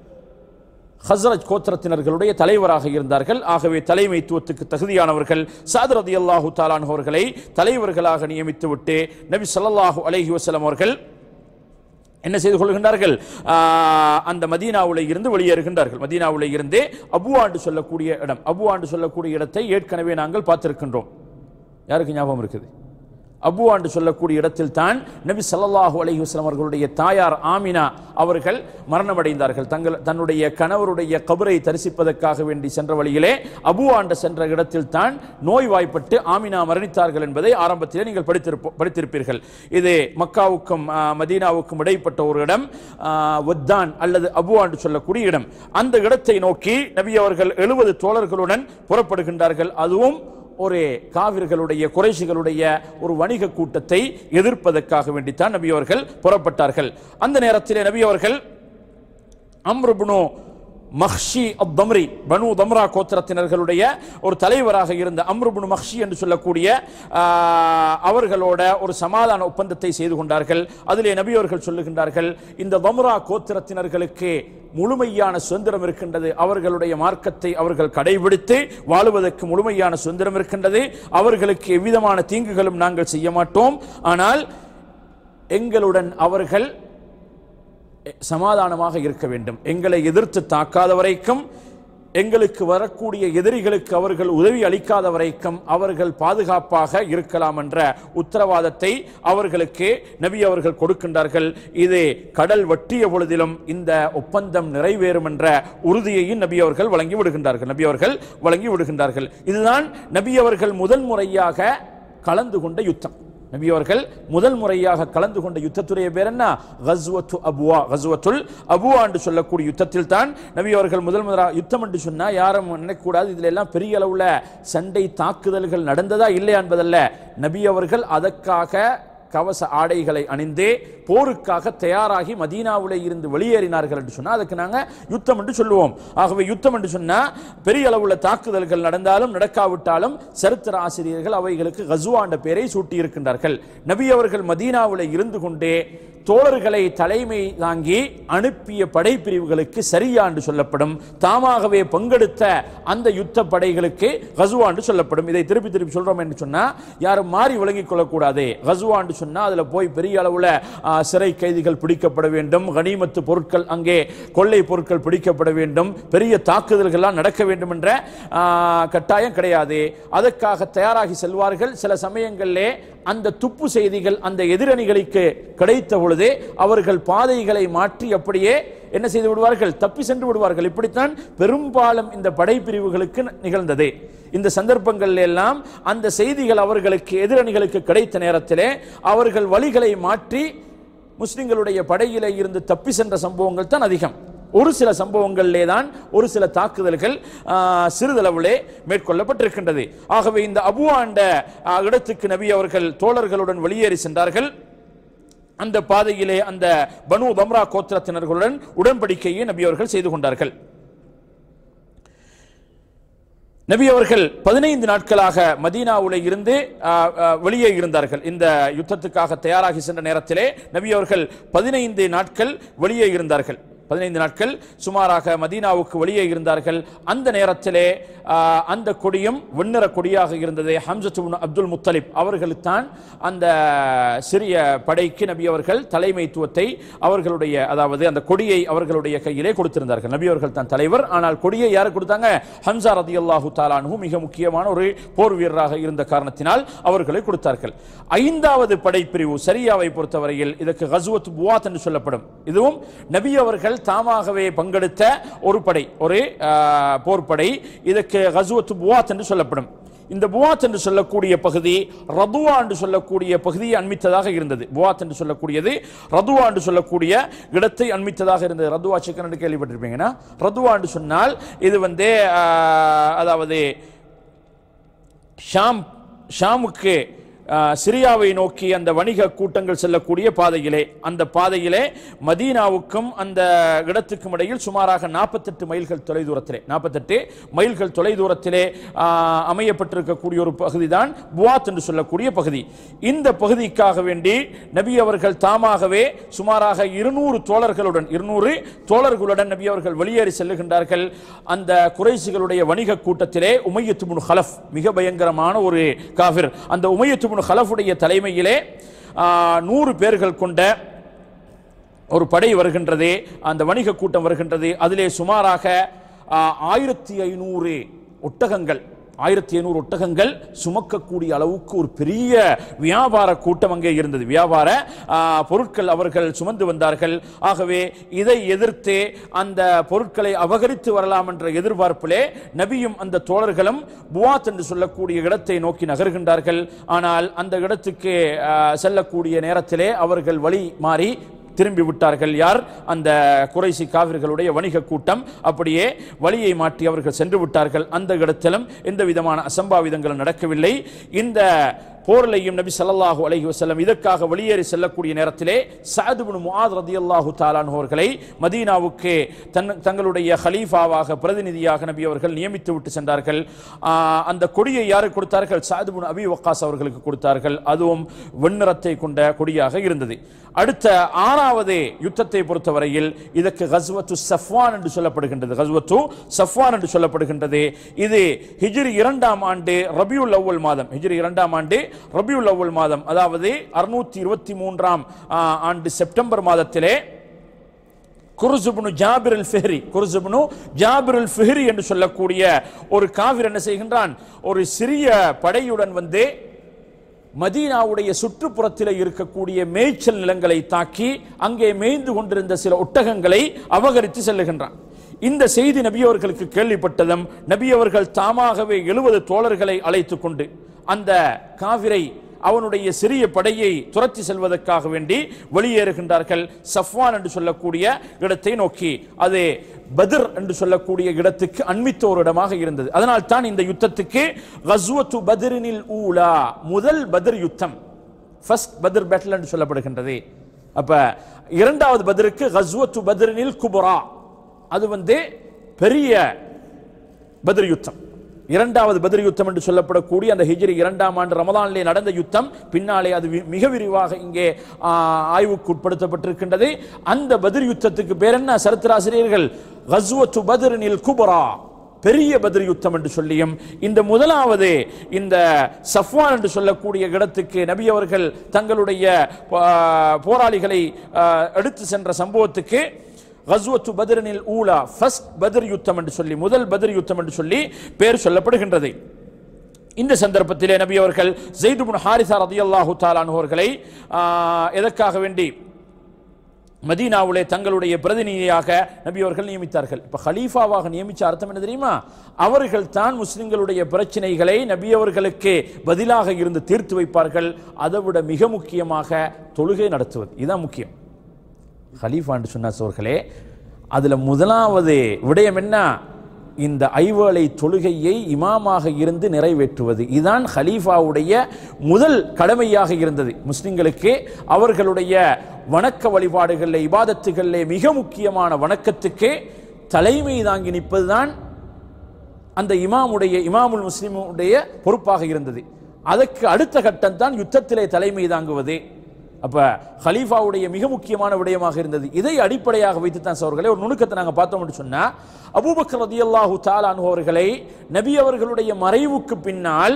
ஹஸ்ரஜ் கோத்திரத்தினர்களுடைய தலைவராக இருந்தார்கள். ஆகவே தலைமைத்துவத்துக்கு தகுதியானவர்கள். சஅத் ரலியல்லாஹு தஆலா அன்ஹு அவர்களை தலைவர்களாக நியமித்துவிட்டு நபி ஸல்லல்லாஹு அலைஹி வஸல்லம் அவர்கள் என்ன செய்து கொள்கின்றார்கள்? அந்த மதீனாவுல இருந்து வெளியேறுகின்றார்கள். மதீனாவுல இருந்தே அபுவா என்று சொல்லக்கூடிய இடம், அபுவா என்று சொல்லக்கூடிய இடத்தை ஏற்கனவே நாங்கள் பார்த்திருக்கின்றோம். யாருக்கு ஞாபகம் இருக்குது? அபுவா என்று சொல்லக்கூடிய இடத்தில் தான் நபி ஸல்லல்லாஹு அலைஹி வஸல்லம் அவர்களுடைய தாயார் ஆமினா அவர்கள் மரணமடைந்தார்கள். தங்கள் தன்னுடைய கணவருடைய கபரை தரிசிப்பதற்காக வேண்டி சென்ற வழியிலே அபுவா என்று சென்ற இடத்தில் தான் நோய்வாய்ப்பட்டு ஆமினா மரணித்தார்கள் என்பதை ஆரம்பத்திலே நீங்கள் படித்திருப்ப படித்திருப்பீர்கள். இது மக்காவுக்கும் மதீனாவுக்கும் இடைப்பட்ட ஒரு இடம், வத்தான் அல்லது அபுவா என்று சொல்லக்கூடிய இடம். அந்த இடத்தை நோக்கி நபி அவர்கள் எழுபது தோழர்களுடன் புறப்படுகின்றார்கள். அதுவும் ஒரு காவிர்களுடைய குறைஷிகளுடைய ஒரு வணிக கூட்டத்தை எதிர்ப்பதற்காக வேண்டித்தான் நபி அவர்கள் புறப்பட்டார்கள். அந்த நேரத்தில் நபி அவர்கள் அம்ர் இப்னு மஹ்ஷி அத்-தம்ரி, பனு தம்ரா கோத்திரத்தினர்களுடைய ஒரு தலைவராக இருந்த அம்ர் இப்னு மஹ்ஷி என்று சொல்லக்கூடிய அவர்களோட ஒரு சமாதான ஒப்பந்தத்தை செய்து கொண்டார்கள். அதிலே நபி அவர்கள் சொல்லுகின்றார்கள், இந்த தம்ரா கோத்திரத்தினர்களுக்கு முழுமையான சுதந்திரம் இருக்கின்றது, அவர்களுடைய மார்க்கத்தை அவர்கள் கடைபிடித்து வாழுவதற்கு முழுமையான சுதந்திரம் இருக்கின்றது, அவர்களுக்கு எவ்விதமான தீங்குகளும் நாங்கள் செய்ய மாட்டோம், ஆனால் எங்களுடன் அவர்கள் சமாதானமாக இருக்க வேண்டும், எங்களை எதிர்த்து தாக்காத வரைக்கும், எங்களுக்கு வரக்கூடிய எதிரிகளுக்கு அவர்கள் உதவி அளிக்காத வரைக்கும் அவர்கள் பாதுகாப்பாக இருக்கலாம் என்ற உத்தரவாதத்தை அவர்களுக்கு நபி அவர்கள் கொடுக்கின்றார்கள். இது கடல் வட்டிய பொழுதிலும் இந்த ஒப்பந்தம் நிறைவேறும் என்ற உறுதியையும் நபி அவர்கள் வழங்கி விடுகின்றார்கள் நபி அவர்கள் வழங்கி விடுகின்றார்கள் இதுதான் நபி அவர்கள் முதல் முறையாக கலந்து கொண்ட யுத்தம். நபி அவர்கள் முதல் முறையாக கலந்து கொண்ட யுத்தத்துடைய பேர் என்ன? கஸ்வத்து அபுவா. கஸ்வத்துல் அபுவா என்று சொல்லக்கூடிய யுத்தத்தில் தான் நபி அவர்கள் முதல் முதலாக யுத்தம் என்று சொன்னா யாரும் நினைக்கக்கூடாது இதுல எல்லாம் பெரிய அளவுல சண்டை தாக்குதல்கள் நடந்ததா இல்லையா என்பதல்ல. நபி அவர்கள் அதற்காக கவச ஆடைகளை அணிந்தே போருக்காக தயாராகி மதீனாவிலே இருந்து வெளியேறினார்கள் என்று சொன்னா அதுக்கு நாங்க யுத்தம் என்று சொல்லுவோம். ஆகவே யுத்தம் என்று சொன்னா பெரிய அளவுள்ள தாக்குதல்கள் நடந்தாலும் நடக்காவிட்டாலும் சரித்திர ஆசிரியர்கள் அவைகளுக்கு கஸ்வா என்ற பெயரை சூட்டி இருக்கின்றார்கள். நபி அவர்கள் மதீனாவிலே இருந்து கொண்டே தோழர்களை தலைமை தாங்கி அனுப்பிய படைப்பிரிவுகளுக்கு சரியா என்று சொல்லப்படும். தாமாகவே பங்கெடுத்த அந்த யுத்த படைகளுக்கு கஸ்வா என்று சொல்லப்படும். இதை திருப்பி திருப்பி சொல்றோம் என்று சொன்னா யாரும் மாறி விளங்கிக் கொள்ளக்கூடாது. கஸ்வா என்று சொன்னா அதுல போய் பெரிய அளவுல சிறை கைதிகள் பிடிக்கப்பட வேண்டும், கனிமத்து பொருட்கள் அங்கே கொள்ளை பொருட்கள் பிடிக்கப்பட வேண்டும், பெரிய தாக்குதல்கள் நடக்க வேண்டும் என்ற கட்டாயம் கிடையாது. அதற்காக தயாராகி செல்வார்கள். சில சமயங்களிலே அந்த துப்பு செய்திகள் அந்த எதிரணிகளுக்கு கிடைத்த பொழுது அவர்கள் பாதைகளை மாற்றி அப்படியே என்ன செய்து விடுவார்கள்? தப்பி சென்று விடுவார்கள். இப்படித்தான் பெரும்பாலும் இந்த படைப்பிரிவுகளுக்கு நிகழ்ந்தது. இந்த சந்தர்ப்பங்கள் எல்லாம் அந்த செய்திகள் அவர்களுக்கு எதிரணிகளுக்கு கிடைத்த நேரத்திலே அவர்கள் வழிகளை மாற்றி முஸ்லிம்களுடைய படையிலே இருந்து தப்பி சென்ற சம்பவங்கள் தான் அதிகம். ஒரு சில சம்பவங்களிலே தான் ஒரு சில தாக்குதல்கள் சிறிதளவிலே மேற்கொள்ளப்பட்டிருக்கின்றது. ஆகவே இந்த அபுவா என்ற இடத்துக்கு நபி அவர்கள் தோழர்களுடன் வெளியேறி சென்றார்கள். அந்த பாதையிலே அந்த பனு தம்ரா கோத்திரத்தினர்களுடன் உடன்படிக்கையை நபி அவர்கள் செய்து கொண்டார்கள். நபி அவர்கள் பதினைந்து நாட்களாக மதீனாவுல இருந்து வெளியே இருந்தார்கள். இந்த யுத்தத்துக்காக தயாராகி சென்ற நேரத்திலே நபி அவர்கள் பதினைந்து நாட்கள் வெளியே இருந்தார்கள். பதினைந்து நாட்கள் சுமாராக மதீனாவுக்கு வெளியே இருந்தார்கள். அந்த நேரத்திலே அந்த கொடியும் வெண்ணிற கொடியாக இருந்தது. ஹம்ஸத் இப்னு அப்துல் முத்தலிப் அவர்கள் தான் அந்த சிறிய படைக்கு நபி அவர்கள் தலைமைத்துவத்தை அவர்களுடைய அதாவது அந்த கொடியை அவர்களுடைய கையிலே கொடுத்திருந்தார்கள். நபி அவர்கள் தான் தலைவர். ஆனால் கொடியை யார் கொடுத்தாங்க? ஹம்ஸா ரலியல்லாஹு தஆலா அன்ஹு மிக முக்கியமான ஒரு போர் வீரராக இருந்த காரணத்தினால் அவர்களை கொடுத்தார்கள். ஐந்தாவது படைப்பிரிவு சரியாவை பொறுத்தவரையில் இதற்கு கஸ்வத் புவாத் என்று சொல்லப்படும். இதுவும் நபி அவர்கள் தாமாகவே பங்கெடுத்த ஒரு படை, ஒரு போர்படை. இதற்கு கஸ்வத் புவாத் என்று சொல்லப்படும். இந்த புவாத் என்று சொல்லக்கூடிய பகுதி ரதுவா என்று சொல்லக்கூடிய பகுதியை அண்மித்ததாக இருந்தது. புவாத் என்று சொல்லக்கூடியது ரதுவா என்று சொல்லக்கூடிய இடத்தை அண்மித்ததாக இருந்தது. ரதுவா சிக்கன் என்று கேள்விப்பட்டிருப்பீங்கன்னா, ரதுவா என்று சொன்னால் இது வந்து அதாவது ஷாம் ஷாமுக்கு சிரியாவை நோக்கி அந்த வணிக கூட்டங்கள் செல்லக்கூடிய பாதையிலே அந்த பாதையிலே மதீனாவுக்கும் அந்த இடத்துக்கும் இடையில் சுமாராக நாற்பத்தெட்டு மைல்கள் தொலைதூரத்திலே நாற்பத்தெட்டு மைல்கள் தொலைதூரத்திலே அமையப்பட்டிருக்கக்கூடிய ஒரு பகுதி தான் புவாத் என்று சொல்லக்கூடிய பகுதி. இந்த பகுதிக்காக வேண்டி நபி அவர்கள் தாமாகவே சுமாராக இருநூறு தோழர்களுடன் இருநூறு தோழர்களுடன் நபி அவர்கள் வெளியேறி செல்லுகின்றார்கள். அந்த குறைஷிகளுடைய வணிக கூட்டத்திலே உமையத் இப்னு ஹலஃப் மிக பயங்கரமான ஒரு காஃபிர். அந்த உமையத் இப்னு ஹலஃபுடைய தலைமையிலே நூறு பேர்கள் கொண்ட ஒரு படை வருகின்றது, அந்த வணிக கூட்டம் வருகின்றது. அதிலே சுமாராக ஆயிரத்தி ஐநூறு ஒட்டகங்கள் ஆயிரத்தி ஐநூறு ஒட்டகங்கள் சுமக்கக்கூடிய அளவுக்கு ஒரு பெரிய வியாபார கூட்டம் அங்கே இருந்தது. வியாபார பொருட்கள் அவர்கள் சுமந்து வந்தார்கள். ஆகவே இதை எதிர்த்து அந்த பொருட்களை அபகரித்து வரலாம் என்ற எதிர்பார்ப்பிலே நபியும் அந்த தோழர்களும் புவாத் என்று சொல்லக்கூடிய இடத்தை நோக்கி நகர்கின்றார்கள். ஆனால் அந்த இடத்துக்கு செல்லக்கூடிய நேரத்திலே அவர்கள் வழி மாறி திரும்பி விட்டார்கள். யார்? அந்த குறைசி காவிர்களுடைய வணிக கூட்டம் அப்படியே வழியை மாற்றி அவர்கள் சென்று விட்டார்கள். அந்த இடத்திலும் எந்த விதமான அசம்பாவிதங்களும் நடக்கவில்லை. இந்த போரிலையும் நபி ஸல்லல்லாஹு அலைஹி வஸல்லம் இதற்காக வெளியேறி செல்லக்கூடிய நேரத்திலே சஅத் இப்னு முஆத் ரலியல்லாஹு தஆலா அன்ஹு அவர்களை மதீனாவுக்கு தங்களுடைய கலீஃபாவாக பிரதிநிதியாக நபி அவர்கள் நியமித்து விட்டு சென்றார்கள். அந்த கொடியை யாருக்கு கொடுத்தார்கள்? சஅத் இப்னு அபி வக்காஸ் அவர்களுக்கு கொடுத்தார்கள். அதுவும் வெண்ணிறத்தை கொண்ட கொடியாக இருந்தது. அடுத்த ஆறாவது யுத்தத்தை பொறுத்தவரையில் இதற்கு கஸ்வத்து சஃப்வான் என்று சொல்லப்படுகின்றது. கஸ்வத்து சஃப்வான் என்று சொல்லப்படுகின்றது. இது ஹிஜ்ரி இரண்டாம் ஆண்டு ரபியுல் அவ்வல் மாதம் ஹிஜ்ரி இரண்டாம் ஆண்டு ரபியுல் அவ்வல் மாதம் அதாவது அறுநூற்றி இருபத்தி மூன்றாம் ஆண்டு செப்டம்பர் மாதத்திலே குர்ஸ் இப்னு ஜாபிர் அல் ஃபிஹ்ரி குர்ஸ் இப்னு ஜாபிர் அல் ஃபிஹ்ரி என்று சொல்லக்கூடிய ஒரு காவிர் என்ன செய்கின்றான்? ஒரு சிறிய படையுடன் வந்து மதீனாவுடைய சுற்றுப்புறத்தில் இருக்கக்கூடிய மேய்ச்சல் நிலங்களை தாக்கி அங்கே மேய்ந்து கொண்டிருந்த சில ஒட்டகங்களை அபகரித்து செல்லுகின்றான். இந்த செய்தி நபியவர்களுக்கு கேள்விப்பட்டதும் நபியவர்கள் தாமாகவே எழுபது தோழர்களை அழைத்துக் கொண்டு அந்த காவிரை அவனுடைய சிறிய படையை துரத்தி செல்வதற்காக வேண்டி வெளியேறுகின்றார்கள். சஃப்வான் என்று சொல்லக்கூடிய இடத்தை நோக்கி. அது பத்ர் என்று சொல்லக்கூடிய இடத்துக்கு அண்மித்த ஒரு இடமாக இருந்தது. அதனால் தான் இந்த யுத்தத்துக்கு கஸ்வத்து பத்ரினில் ஊலா, முதல் பத்ர் யுத்தம், ஃபர்ஸ்ட் பத்ர் பேட்டில் என்று சொல்லப்படுகின்றது. அப்ப இரண்டாவது பத்ருக்கு கஸ்வத்து பத்ரினில் குபரா, அது வந்து பெரிய பத்ர் யுத்தம். இரண்டாவது பத்ர் யுத்தம் என்று சொல்லப்படக்கூடிய அந்த ஹிஜ்ரி இரண்டாம் ஆண்டு ரமதானிலே நடந்த யுத்தம் பின்னாலே அது மிக விரிவாக இங்கே ஆய்வுக்கு உட்படுத்தப்பட்டிருக்கின்றது. அந்த பத்ர் யுத்தத்துக்கு பேர் என்ன? சரித்திராசிரியர்கள் கஸ்வத்து பத்ரினில் குபரா, பெரிய பத்ர் யுத்தம் என்று சொல்லியும், இந்த முதலாவது இந்த சஃப்வான் என்று சொல்லக்கூடிய இடத்துக்கு நபி அவர்கள் தங்களுடைய போராளிகளை எடுத்து சென்ற சம்பவத்துக்கு கஸ்வத்து பத்ரினில் ஊலா, ஃபர்ஸ்ட் பத்ர் யுத்தம் என்று சொல்லி, முதல் பத்ர் யுத்தம் என்று சொல்லி பெயர் சொல்லப்படுகின்றது. இந்த சந்தர்ப்பத்திலே நபி அவர்கள் ஸைத் இப்னு ஹாரிஸா ரலியல்லாஹு தஆலா அன்ஹு அவர்களை எதற்காக வேண்டி மதீனாவிலே தங்களுடைய பிரதிநிதியாக நபி அவர்கள் நியமித்தார்கள். இப்ப கலீஃபாவாக நியமிச்ச அர்த்தம் என்ன தெரியுமா? அவர்கள் தான் முஸ்லிம்களுடைய பிரச்சனைகளை நபி அவர்களுக்கு பதிலாக இருந்து தீர்த்து வைப்பார்கள். அதை விட மிக முக்கியமாக தொழுகை நடத்துவது, இதுதான் முக்கியம். கலீஃபா என்று சொன்ன சோர்களே, அதுல முதலாவது விடயம் என்ன? இந்த ஐவேளை தொழுகையை இமாமாக இருந்து நிறைவேற்றுவது. இதுதான் ஹலீஃபாவுடைய முதல் கடமையாக இருந்தது முஸ்லிம்களுக்கு. அவர்களுடைய வணக்க வழிபாடுகளில், இபாதத்துகளிலே மிக முக்கியமான வணக்கத்துக்கு தலைமை தாங்கி நிற்பதுதான் அந்த இமாமுடைய இமாமுல் முஸ்லிமுடைய பொறுப்பாக இருந்தது. அதற்கு அடுத்த கட்டம் தான் யுத்தத்திலே தலைமை தாங்குவது. அப்ப ஹலீஃபாவுடைய மிக முக்கியமான விடயமாக இருந்தது. இதை அடிப்படையாக வைத்து தான் சோர்களே ஒரு நுணுக்கத்தை நாங்கள் பார்த்தோம்னு சொன்னா, அபூபக்கர் ரலியல்லாஹு தஆலா அன்ஹு அவர்களை நபி அவர்களுடைய மறைவுக்கு பின்னால்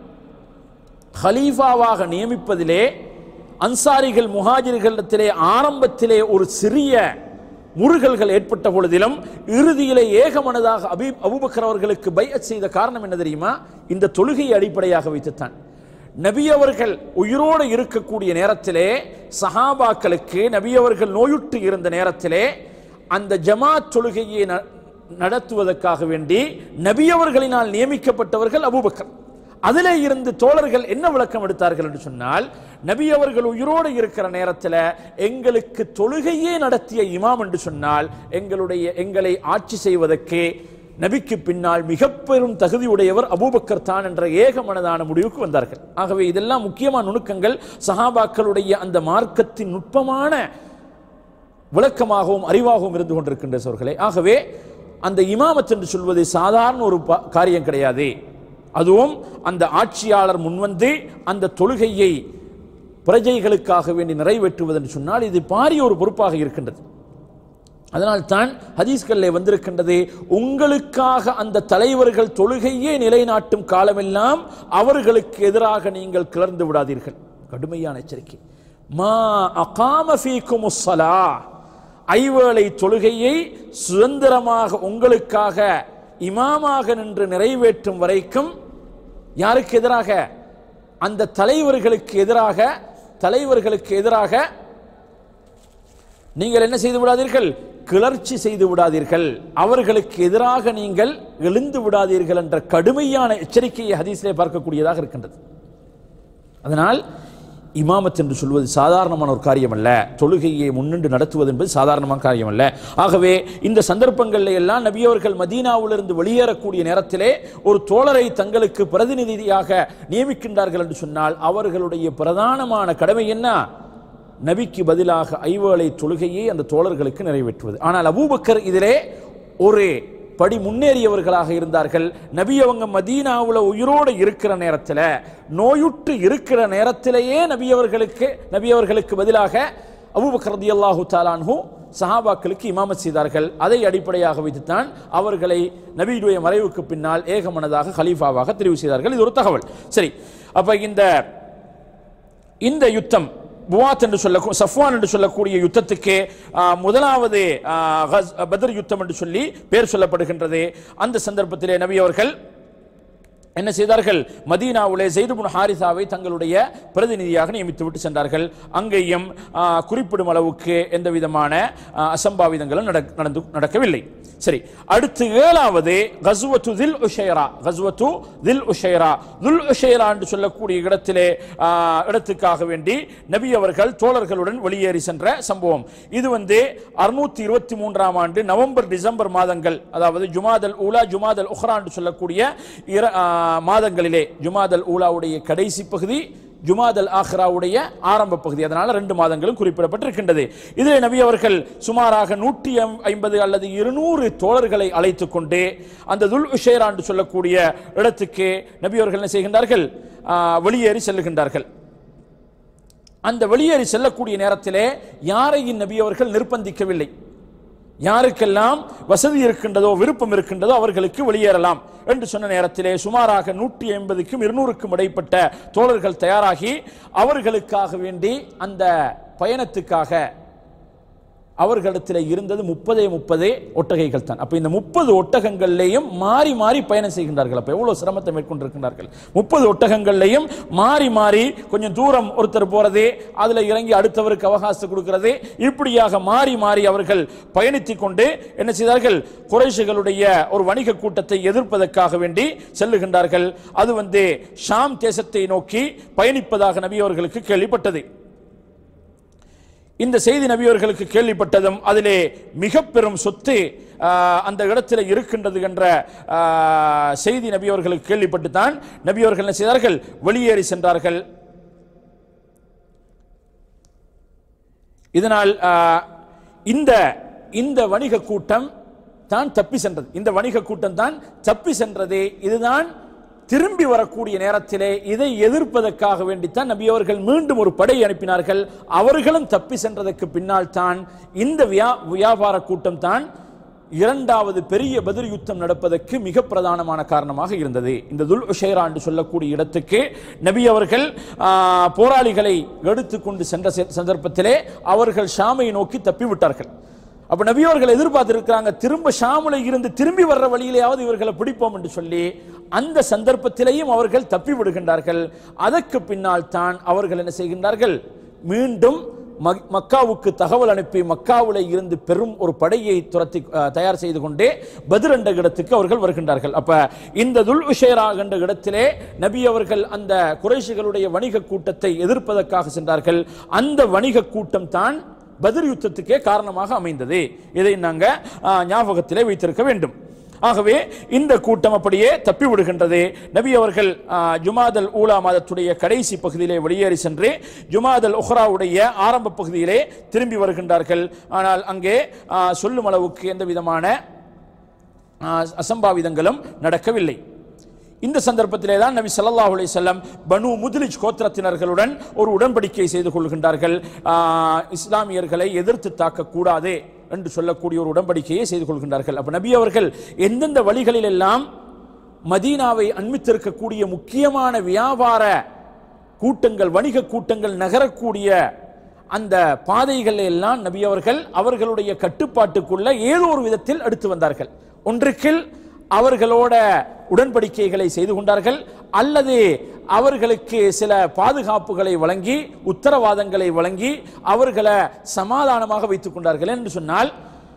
ஹலீஃபாவாக நியமிப்பதிலே அன்சாரிகள் முஹாஜிர்களிடத்திலே ஆரம்பத்திலே ஒரு சிறிய முருகல்கள் ஏற்பட்ட பொழுதிலும் இறுதியிலே ஏகமனதாக அபீ அபூபக்கர் அவர்களுக்கு பைஅத் செய்த காரணம் என்ன தெரியுமா? இந்த தொழுகையை அடிப்படையாக வைத்துத்தான். நபி அவர்கள் உயிரோடு இருக்கக்கூடிய நேரத்திலே சஹாபாக்களுக்கு, நபி அவர்கள் நோயுற்று இருந்த நேரத்திலே அந்த ஜமாத் தொழுகையை நடத்துவதற்காக வேண்டி நபி அவர்களினால் நியமிக்கப்பட்டவர்கள் அபூபக்கர். அதிலே இருந்து தோழர்கள் என்ன விளக்கம் எடுத்தார்கள் என்று சொன்னால், நபி அவர்கள் உயிரோடு இருக்கிற நேரத்தில் எங்களுக்கு தொழுகையே நடத்திய இமாம் என்று சொன்னால் எங்களுடைய எங்களை ஆட்சி செய்வதற்கு நபிக்கு பின்னால் மிக பெரும் தகுதியுடையவர் அபூபக்கர் தான் என்ற ஏகமனதான முடிவுக்கு வந்தார்கள். ஆகவே இதெல்லாம் முக்கியமான நுணுக்கங்கள், சஹாபாக்களுடைய அந்த மார்க்கத்தின் நுட்பமான விளக்கமாகவும் அறிவாகவும் இருந்து கொண்டிருக்கின்ற சோர்களே. ஆகவே அந்த இமாமத் என்று சொல்வது சாதாரண ஒரு காரியம் கிடையாது. அதுவும் அந்த ஆட்சியாளர் முன்வந்து அந்த தொழுகையை பிரஜைகளுக்காக வேண்டி நிறைவேற்றுவது என்று சொன்னால் இது பாரிய ஒரு பொறுப்பாக இருக்கின்றது. அதனால் தான் ஹதீஸ்களிலே வந்திருக்கின்றது, உங்களுக்காக அந்த தலைவர்கள் தொழுகையே நிலைநாட்டும் காலமெல்லாம் அவர்களுக்கு எதிராக நீங்கள் கிளர்ந்து விடாதீர்கள். கடுமையான எச்சரிக்கை. மா அகாம ஃபீக்குமுஸ் ஸலாஹ், ஐவேளை தொழுகையை சுதந்திரமாக உங்களுக்காக இமாமாக நின்று நிறைவேற்றும் வரைக்கும் யாருக்கு எதிராக? அந்த தலைவர்களுக்கு எதிராக தலைவர்களுக்கு எதிராக நீங்கள் என்ன செய்து விடாதீர்கள்? கிளர்ச்சி செய்து விடாதீர்கள், அவர்களுக்கு எதிராக நீங்கள் எழுந்து விடாதீர்கள் என்ற கடுமையான எச்சரிக்கையை ஹதீஸிலே பார்க்கக்கூடியதாக இருக்கின்றது. அதனால் இமாமத் என்று சொல்வது சாதாரணமான ஒரு காரியம் அல்ல, தொழுகையை முன்னின்று நடத்துவது என்பது சாதாரணமான காரியம் அல்ல. ஆகவே இந்த சந்தர்ப்பங்களில் எல்லாம் நபி அவர்கள் மதீனாவிலிருந்து வெளியேறக்கூடிய நேரத்திலே ஒரு தோழரை தங்களுக்கு பிரதிநிதியாக நியமிக்கின்றார்கள் என்று சொன்னால் அவர்களுடைய பிரதானமான கடமை என்ன? நபிக்கு பதிலாக ஐவேளை தொழுகையை அந்த தோழர்களுக்கு நிறைவேற்றுவது. ஆனால் அபூபக்கர் இதிலே ஒரு படி முன்னேறியவர்களாக இருந்தார்கள். நபி அவங்க மதீனாவுல உயிரோடு இருக்கிற நேரத்தில், நோயுற்று இருக்கிற நேரத்திலேயே நபி அவர்களுக்கு நபி அவர்களுக்கு பதிலாக அபூபக்கர் ரலியல்லாஹு தஆலா அன்ஹு சஹாபாக்களுக்கு இமாமத் செய்தார்கள். அதை அடிப்படையாக வைத்துத்தான் அவர்களை நபியுடைய மறைவுக்கு பின்னால் ஏகமனதாக கலீஃபாவாக தெரிவு செய்தார்கள். இது ஒரு தகவல். சரி, அப்ப இந்த இந்த யுத்தம் புவாத் என்று சொல்ல சஃப்வான் என்று சொல்லக்கூடிய யுத்தத்துக்கு முதலாவது பத்ர் யுத்தம் என்று சொல்லி பேர் சொல்லப்படுகின்றது. அந்த சந்தர்ப்பத்திலே நபி அவர்கள் என்ன செய்தார்கள்? மதீனாவிலே ஸைத் இப்னு ஹாரிஸாவை தங்களுடைய பிரதிநிதியாக நியமித்து விட்டு சென்றார்கள். அங்கேயும் குறிப்பிடும் அளவுக்கு எந்த விதமான அசம்பாவிதங்களும் நடந்து நடக்கவில்லை. சரி, அடுத்து ஏழாவது கஸ்வத்து தில் உஷைரா. கஸ்வத்து தில் உஷைரா துல் உஷைரா என்று சொல்லக்கூடிய இடத்திலே இடத்துக்காக வேண்டி நபி அவர்கள் தோழர்களுடன் வெளியேறி சென்ற சம்பவம். இது வந்து அறுநூத்தி இருபத்தி மூன்றாம் ஆண்டு நவம்பர் டிசம்பர் மாதங்கள், அதாவது ஜுமாதல் ஊலா ஜுமாதல் உஹ்ரா என்று சொல்லக்கூடிய மாதங்களிலே, ஜுமாதல் ஊலாவுடைய கடைசி பகுதி, ஜுமாதல் ஆஹ்ராவுடைய ஆரம்ப பகுதி, அதனால ரெண்டு மாதங்களும் குறிப்பிடப்பட்டிருக்கின்றது. இதில் நபி அவர்கள் சுமாராக நூற்றி ஐம்பது அல்லது இருநூறு தோழர்களை அழைத்துக் கொண்டு அந்த துல் உஷைரா என்று சொல்லக்கூடிய இடத்துக்கு நபி அவர்கள் என்ன செய்கின்றார்கள்? வெளியேறி செல்லுகின்றார்கள். அந்த வெளியேறி செல்லக்கூடிய நேரத்திலே யாரையும் நபி அவர்கள் நிர்பந்திக்கவில்லை. யாருக்கெல்லாம் வசதி இருக்கின்றதோ விருப்பம் இருக்கின்றதோ அவர்களுக்கு வெளியேறலாம் என்று சொன்ன நேரத்திலே சுமாராக நூற்றி ஐம்பதுக்கும் இருநூறுக்கும் இடைப்பட்ட தோழர்கள் தயாராகி அவர்களுக்காக வேண்டி அந்த பயணத்துக்காக அவர்களிடத்தில் இருந்தது முப்பதே முப்பதே ஒட்டகைகள் தான். அப்ப இந்த முப்பது ஒட்டகங்கள்லையும் மாறி மாறி பயணம் செய்கின்றார்கள். அப்ப எவ்வளவு சிரமத்தை மேற்கொண்டிருக்கின்றார்கள். முப்பது ஒட்டகங்கள்லையும் மாறி மாறி கொஞ்சம் தூரம் ஒருத்தர் போறது, அதுல இறங்கி அடுத்தவருக்கு அவகாசம் கொடுக்கிறது, இப்படியாக மாறி மாறி அவர்கள் பயணித்துக் கொண்டு என்ன செய்தார்கள்? குறைஷிகளுடைய ஒரு வணிக கூட்டத்தை எதிர்ப்பதற்காக வேண்டி செல்லுகின்றார்கள். அது வந்து ஷாம் தேசத்தை நோக்கி பயணிப்பதாக நபி அவர்களுக்கு கேள்விப்பட்டது. இந்த செய்தி நபி அவர்களுக்கு கேள்விப்பட்டதும் அதிலே மிக பெரும் சொத்து அந்த இடத்துல இருக்கின்றது என்ற செய்தி நபி அவர்களுக்கு கேள்விப்பட்டுத்தான் நபி அவர்கள் என்ன செய்தார்கள்? வெளியேறி சென்றார்கள். இதனால் இந்த இந்த வணிக கூட்டம் தான் தப்பி சென்றது. இந்த வணிக கூட்டம் தான் தப்பி சென்றது. இதுதான் திரும்பி வரக்கூடிய நேரத்திலே இதை எதிர்ப்பதற்காக வேண்டித்தான் நபி அவர்கள் மீண்டும் ஒரு படை அனுப்பினார்கள். அவர்களும் தப்பி சென்றதற்கு பின்னால் தான் இந்த வியாபார கூட்டம் தான் இரண்டாவது பெரிய பத்ர் யுத்தம் நடப்பதற்கு மிக பிரதானமான காரணமாக இருந்தது. இந்த துல் உஷைரா என்று சொல்லக்கூடிய இடத்துக்கு நபி அவர்கள் போராளிகளை எடுத்துக்கொண்டு சென்ற சந்தர்ப்பத்திலே அவர்கள் ஷாமை நோக்கி தப்பிவிட்டார்கள். அப்ப நபி அவர்கள் எதிர்பார்த்திருக்கிறாங்க, திரும்ப ஷாமுல இருந்து திரும்பி வர்ற வழியிலேயாவது இவர்களை பிடிப்போம் என்று சொல்லி அந்த சந்தர்ப்பத்திலேயும் அவர்கள் தப்பி விடுகின்றார்கள். அதற்கு பின்னால் தான் அவர்கள் என்ன செய்கின்றார்கள்? மீண்டும் மக்காவுக்கு தகவல் அனுப்பி மக்காவுல இருந்து பெரும் ஒரு படையை துரத்தி தயார் செய்து கொண்டே பத்ர் என்ற இடத்துக்கு அவர்கள் வருகின்றார்கள். அப்ப இந்த துல் உஷைரா என்ற இடத்திலே நபி அவர்கள் அந்த குறைஷிகளுடைய வணிக கூட்டத்தை எதிர்ப்பதற்காக சென்றார்கள். அந்த வணிக கூட்டம் தான் பத்ர் யுத்தத்துக்கே காரணமாக அமைந்தது. இதை நாங்கள் ஞாபகத்திலே வைத்திருக்க வேண்டும். ஆகவே இந்த கூட்டம் அப்படியே தப்பி விடுகின்றது. நபி அவர்கள் ஜுமாதல் ஊலா மாதத்துடைய கடைசி பகுதியிலே வெளியேறி சென்று ஜுமாதல் உஹ்ராவுடைய ஆரம்ப பகுதியிலே திரும்பி வருகின்றார்கள். ஆனால் அங்கே சொல்லும் அளவுக்கு எந்த விதமான அசம்பாவிதங்களும் நடக்கவில்லை. இந்த சந்தர்ப்பத்திலே தான் நபி ஸல்லல்லாஹு அலைஹி வஸல்லம் பனு முத்லிஜ் கோத்திரத்தினர்களுடன் ஒரு உடன்படிக்கை செய்து கொள்கின்றார்கள். இஸ்லாமியர்களை எதிர்த்து தாக்கக்கூடாது என்று சொல்லக்கூடிய ஒரு உடன்படிக்கையை செய்து கொள்கின்றார்கள். அப்ப நபி அவர்கள் எந்தெந்த வழிகளில் எல்லாம் மதீனாவை அண்மித்திருக்கக்கூடிய முக்கியமான வியாபார கூட்டங்கள், வணிக கூட்டங்கள் நகரக்கூடிய அந்த பாதைகள் எல்லாம் நபி அவர்கள் அவர்களுடைய கட்டுப்பாட்டுக்குள்ள ஏதோ ஒரு விதத்தில் எடுத்து வந்தார்கள். ஒன்றுக்கு அவர்களோட உடன்படிக்கைகளை செய்து கொண்டார்கள், அல்லது அவர்களுக்கு சில பாதுகாப்புகளை வழங்கி உத்தரவாதங்களை வழங்கி அவர்களை சமாதானமாக வைத்துக் கொண்டார்கள். என்று சொன்னால்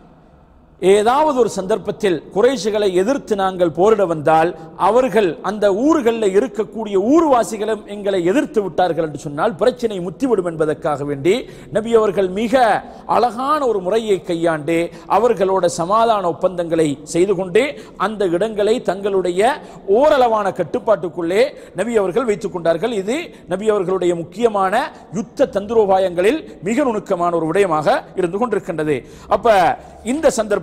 ஏதாவது ஒரு சந்தர்ப்பத்தில் குறைஷிகளை எதிர்த்து நாங்கள் போரிட வந்தால் அவர்கள் அந்த ஊர்களில் இருக்கக்கூடிய ஊர்வாசிகளும் எங்களை எதிர்த்து விட்டார்கள் என்று சொன்னால் பிரச்சனை முத்திவிடும் என்பதற்காக வேண்டி நபி அவர்கள் மிக அழகான ஒரு முறையை கையாண்டு அவர்களோட சமாதான ஒப்பந்தங்களை செய்து கொண்டு அந்த இடங்களை தங்களுடைய ஓரளவான கட்டுப்பாட்டுக்குள்ளே நபி அவர்கள் வைத்துக் கொண்டார்கள். இது நபி அவர்களுடைய முக்கியமான யுத்த தந்திரோபாயங்களில் மிக நுணுக்கமான ஒரு விடயமாக இருந்து கொண்டிருக்கின்றது. அப்ப இந்த சந்தர்ப்பத்திலும்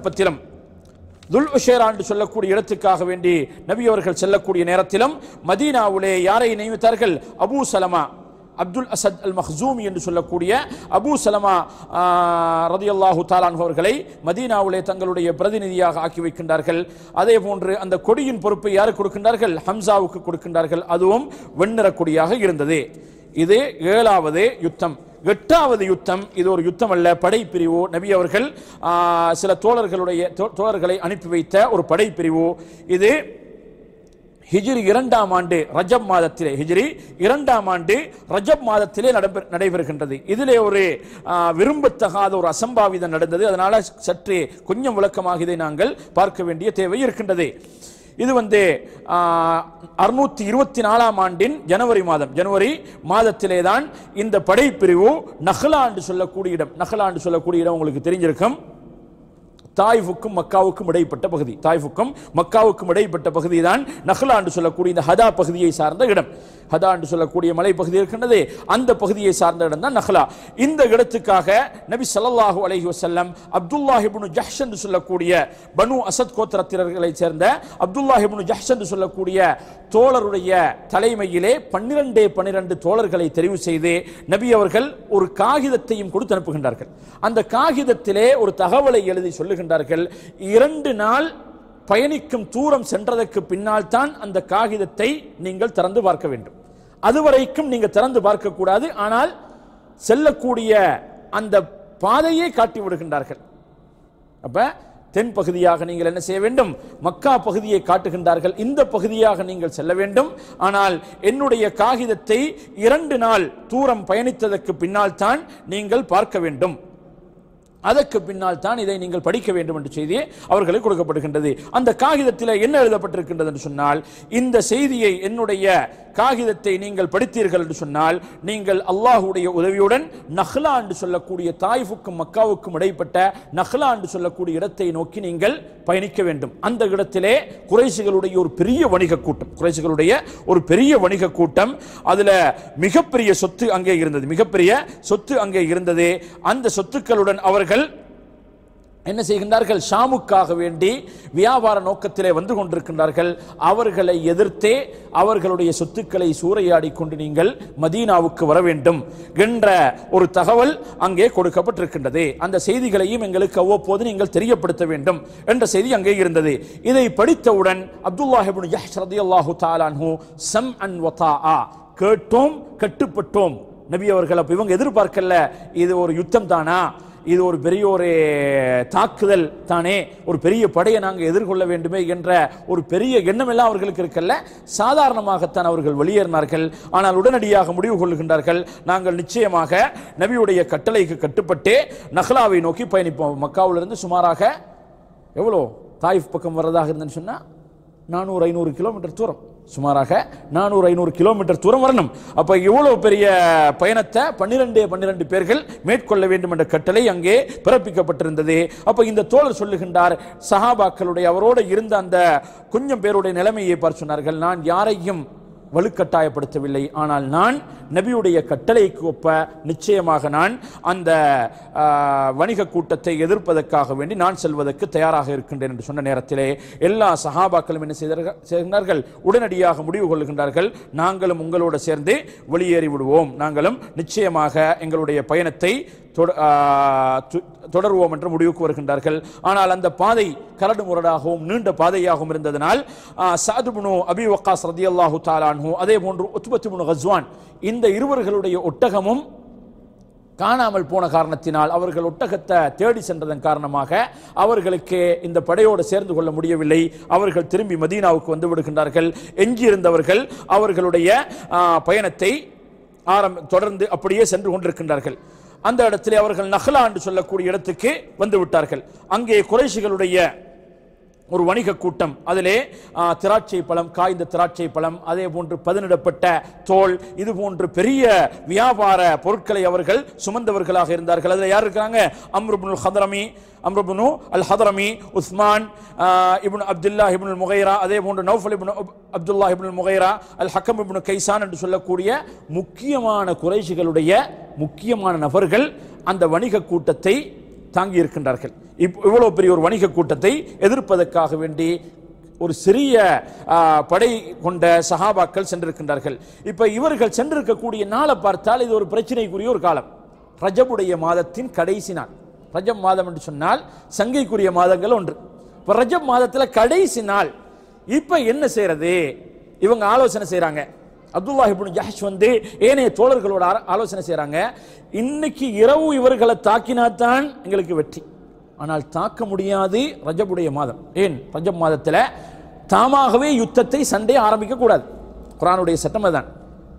துல் உஷைரா என்று சொல்லக்கூடிய இடத்துக்காக வேண்டி நபி அவர்கள் செல்லக்கூடிய நேரத்திலும் மதீனாவிலே யாரை நியமித்தார்கள்? அபூ சலமா அப்துல் அசத் அல் மஹ்சூமி என்று சொல்லக்கூடிய அபூ சலமா ரலியல்லாஹு தஆலா அன்ஹு அவர்களை மதீனாவிலே தங்களுடைய பிரதிநிதியாக ஆக்கி வைக்கின்றார்கள். அதே போன்று அந்த கொடியின் பொறுப்பை யாருக்கு கொடுக்கின்றார்கள்? ஹம்சாவுக்கு கொடுக்கின்றார்கள். அதுவும் வெண்ணிற கொடியாக இருந்தது. இது ஏழாவது யுத்தம். எட்டாவது யுத்தம், இது ஒரு யுத்தம் அல்ல, படைப்பிரிவு. நபி அவர்கள் சில தோழர்களுடைய தோழர்களை அனுப்பி வைத்த ஒரு படைப்பிரிவு. இது ஹிஜ்ரி இரண்டாம் ஆண்டு ரஜப் மாதத்திலே ஹிஜ்ரி இரண்டாம் ஆண்டு ரஜப் மாதத்திலே நடைபெறுகின்றது. இதிலே ஒரு விரும்பத்தகாத ஒரு அசம்பாவிதம் நடந்தது. அதனால சற்று கொஞ்சம் விளக்கமாக இதை நாங்கள் பார்க்க வேண்டிய தேவை இருக்கின்றது. இது வந்து அறுநூத்தி இருபத்தி நாலாம் ஆண்டின் ஜனவரி மாதம் ஜனவரி மாதத்திலே தான் இந்த படைப்பிரிவு நஹ்லா என்று சொல்லக்கூடிய இடம் நஹ்லா என்று சொல்லக்கூடிய இடம் உங்களுக்கு தெரிஞ்சிருக்கும். தாயிஃபுக்கும் மக்காவுக்கும் இடைப்பட்ட பகுதி தாயிஃபுக்கும் மக்காவுக்கும் இடைப்பட்ட பகுதி தான் நஹ்லா என்று சொல்லக்கூடிய இந்த ஹதா பகுதியை சார்ந்த இடம். ஹதா என்று சொல்லக்கூடிய மலை பகுதி இருக்கின்றது, அந்த பகுதியை சார்ந்த இடம் தான் நஹ்லா. இந்த இடத்துக்காக நபி ஸல்லல்லாஹு அலைஹி வஸல்லம் அப்துல்லாஹ் இப்னு ஜஹ்ஷ் என்று சொல்லக்கூடிய பனு அசத் கோத்திரத்தினர்களை சேர்ந்த அப்துல்லாஹ் இப்னு ஜஹ்ஷ் என்று சொல்லக்கூடிய தோழருடைய தலைமையிலே பன்னிரண்டே பன்னிரண்டு தோழர்களை தெரிவு செய்து நபி அவர்கள் ஒரு காகிதத்தையும் கொடுத்து அனுப்புகின்றார்கள். அந்த காகிதத்திலே ஒரு தகவலை எழுதி சொல்லுகின்றார்கள். இரண்டு நாள் பயணிக்கும் தூரம் சென்றதற்கு பின்னால் தான் அந்த காகிதத்தை நீங்கள் திறந்து பார்க்க வேண்டும். அதுவரைக்கும் நீங்கள் திறந்து பார்க்க கூடாது. ஆனால் செல்லக்கூடிய அந்த பாதையை காட்டி விடுகின்றார்கள். அப்ப தென் பகுதியாக நீங்கள் என்ன செய்ய வேண்டும்? மக்கா பகுதியை காட்டுகின்றார்கள். இந்த பகுதியாக நீங்கள் செல்ல வேண்டும். ஆனால் என்னுடைய காகிதத்தை இரண்டு நாள் தூரம் பயணித்ததற்கு பின்னால் தான் நீங்கள் பார்க்க வேண்டும். அதற்கு பின்னால் தான் இதை நீங்கள் படிக்க வேண்டும் என்ற செய்தி அவர்களுக்கு கொடுக்கப்படுகின்றது. அந்த காகிதத்தில் என்ன எழுதப்பட்டிருக்கின்றது என்று சொன்னால், இந்த செய்தியை என்னுடைய காகிதத்தை நீங்கள் படித்தீர்கள் என்று சொன்னால் நீங்கள் அல்லாஹ்வுடைய உதவியுடன் நஹ்லா என்று சொல்லக்கூடிய தாயிஃபுக்கும் மக்காவுக்கும் இடைப்பட்ட நஹ்லா என்று சொல்லக்கூடிய இடத்தை நோக்கி நீங்கள் பயணிக்க வேண்டும். அந்த இடத்திலே குறைஷிகளுடைய ஒரு பெரிய வணிக கூட்டம் குறைஷிகளுடைய ஒரு பெரிய வணிக கூட்டம் அதுல மிகப்பெரிய சொத்து அங்கே இருந்தது மிகப்பெரிய சொத்து அங்கே இருந்தது. அந்த சொத்துக்களுடன் அவர்கள் என்ன செய்கின்றார்கள்? ஷாமுக்காக வேண்டி வியாபார நோக்கத்திலே வந்து கொண்டிருக்கின்றார்கள். அவர்களை எதிர்த்தே அவர்களுடைய சொத்துக்களை சூறையாடி கொண்டு நீங்கள் மதீனாவுக்கு வர வேண்டும் என்ற ஒரு தகவல் அங்கே கொடுக்கப்பட்டிருக்கின்றது. அந்த செய்திகளையும் எங்களுக்கு அவ்வப்போது நீங்கள் தெரியப்படுத்த வேண்டும் என்ற செய்தி அங்கே இருந்தது. இதை படித்தவுடன் அப்துல்லாஹ் இப்னு ஜஹ்ஷ் ரலியல்லாஹு தஆலா அன்ஹு சம்அன் வ தாஆ, கேட்டோம் கட்டுப்பட்டோம். நபி அவர்கள் அப்ப இவங்க எதிர்பார்க்கல இது ஒரு யுத்தம் தானா, இது ஒரு பெரிய ஒரு தாக்குதல் தானே, ஒரு பெரிய படையை நாங்கள் எதிர்கொள்ள வேண்டுமே என்ற ஒரு பெரிய எண்ணம் எல்லாம் அவர்களுக்கு இருக்கல்ல. சாதாரணமாகத்தான் அவர்கள் வெளியேறினார்கள். ஆனால் உடனடியாக முடிவு கொள்கின்றார்கள், நாங்கள் நிச்சயமாக நபியுடைய கட்டளைக்கு கட்டுப்பட்டு நஹ்லாவை நோக்கி பயணிப்போம். மக்காவிலிருந்து சுமாராக எவ்வளோ தாயிஃப் பக்கம் வர்றதாக இருந்தேன்னு சொன்னா நானூறு ஐநூறு கிலோமீட்டர் தூரம் சுமாராக நானூறு ஐநூறு கிலோமீட்டர் தூரம் வரணும். அப்ப இவ்வளவு பெரிய பயணத்தை பன்னிரண்டே பன்னிரண்டு பேர்கள் மேற்கொள்ள வேண்டும் என்ற கட்டளை அங்கே பிறப்பிக்கப்பட்டிருந்தது. அப்ப இந்த தோழர் சொல்லுகின்றார், சஹாபாக்களுடைய அவரோடு இருந்த அந்த கொஞ்சம் பேருடைய நிலைமையை பார்த்து சொன்னார்கள், நான் யாரையும் வலுக்கட்டாயப்படுத்தவில்லை. ஆனால் நான் நபியுடைய கட்டளைக்கு ஒப்ப நிச்சயமாக நான் அந்த வணிக கூட்டத்தை எதிர்ப்பதற்காக வேண்டி நான் செல்வதற்கு தயாராக இருக்கின்றேன் என்று சொன்ன நேரத்திலே எல்லா சஹாபாக்களும் என்ன செய்தார்கள்? உடனடியாக முடிவு கொள்கின்றார்கள், நாங்களும் உங்களோடு சேர்ந்து வெளியேறி விடுவோம், நாங்களும் நிச்சயமாக எங்களுடைய பயணத்தை தொடருவோம் என்ற முடிவுக்கு வருகின்றார்கள். ஆனால் அந்த பாதை கரடு முரடாகவும் நீண்ட பாதையாகவும் இருந்ததனால் சஅத் இப்னு அபி வக்காஸ் ரலியல்லாஹு தஆலா அன்ஹு அதே போன்று உத்பத் இப்னு கஸ்வான் இந்த இருவர்களுடைய ஒட்டகமும் காணாமல் போன காரணத்தினால் அவர்கள் ஒட்டகத்தை தேடி சென்றதன் காரணமாக அவர்களுக்கு இந்த படையோடு சேர்ந்து கொள்ள முடியவில்லை. அவர்கள் திரும்பி மதீனாவுக்கு வந்து விடுகின்றார்கள். எஞ்சியிருந்தவர்கள் அவர்களுடைய பயணத்தை ஆரம்ப தொடர்ந்து அப்படியே சென்று கொண்டிருக்கின்றார்கள். அந்த இடத்திலே அவர்கள் நஹ்லா என்று சொல்லக்கூடிய இடத்துக்கு வந்து விட்டார்கள். அங்கே குறைஷிகளுடைய ஒரு வணிக கூட்டம், அதிலே திராட்சை பழம், காய்ந்த திராட்சை பழம், அதே போன்று பதனிடப்பட்ட தோல், இது போன்று பெரிய வியாபார பொருட்களை அவர்கள் சுமந்தவர்களாக இருந்தார்கள். அதில் யார் இருக்கிறாங்க? அம்ர் இப்னுல் ஹதரமி, அம்ர் இப்னு அல் ஹதரமி, உஸ்மான் இப்னு அப்துல்லாஹ் இப்னுல் முகைரா, அதே போன்று Naufal Ibn Abdullah Ibnul Mughira, Al Hakam Ibn Kaisan என்று சொல்லக்கூடிய முக்கியமான குறைஷிகளுடைய முக்கியமான நபர்கள் அந்த வணிக கூட்டத்தை தாங்கி இருக்கின்றார்கள். இவ்வளவு பெரிய ஒரு வணிக கூட்டத்தை எதிர்ப்பதற்காக வேண்டி ஒரு சிறிய படை கொண்ட சஹாபாக்கள் சென்றிருக்கின்றார்கள். இப்ப இவர்கள் சென்றிருக்கக்கூடிய நாளை பார்த்தால் இது ஒரு பிரச்சனைக்குரிய ஒரு காலம். ரஜபுடைய மாதத்தின் கடைசி நாள். ரஜப் மாதம் என்று சொன்னால் சங்கைக்குரிய மாதங்கள் ஒன்று. இப்ப ரஜப் மாதத்தில் கடைசி நாள். இப்ப என்ன செய்யறது? இவங்க ஆலோசனை செய்யறாங்க. அப்துல்லாஹ் இப்னு ஜஹஷ் வந்து ஏனைய தோழர்களோட ஆலோசனை செய்யறாங்க. இன்னைக்கு இரவு இவர்களை தாக்கினாத்தான் எங்களுக்கு வெற்றி, ஆனால் தாக்க முடியாது ரஜபுடைய மாதம். ஏன்? ரஜப் மாதத்தில் தாமாகவே யுத்தத்தை சண்டை ஆரம்பிக்க கூடாது. குர்ஆனுடைய சட்டம் தான்.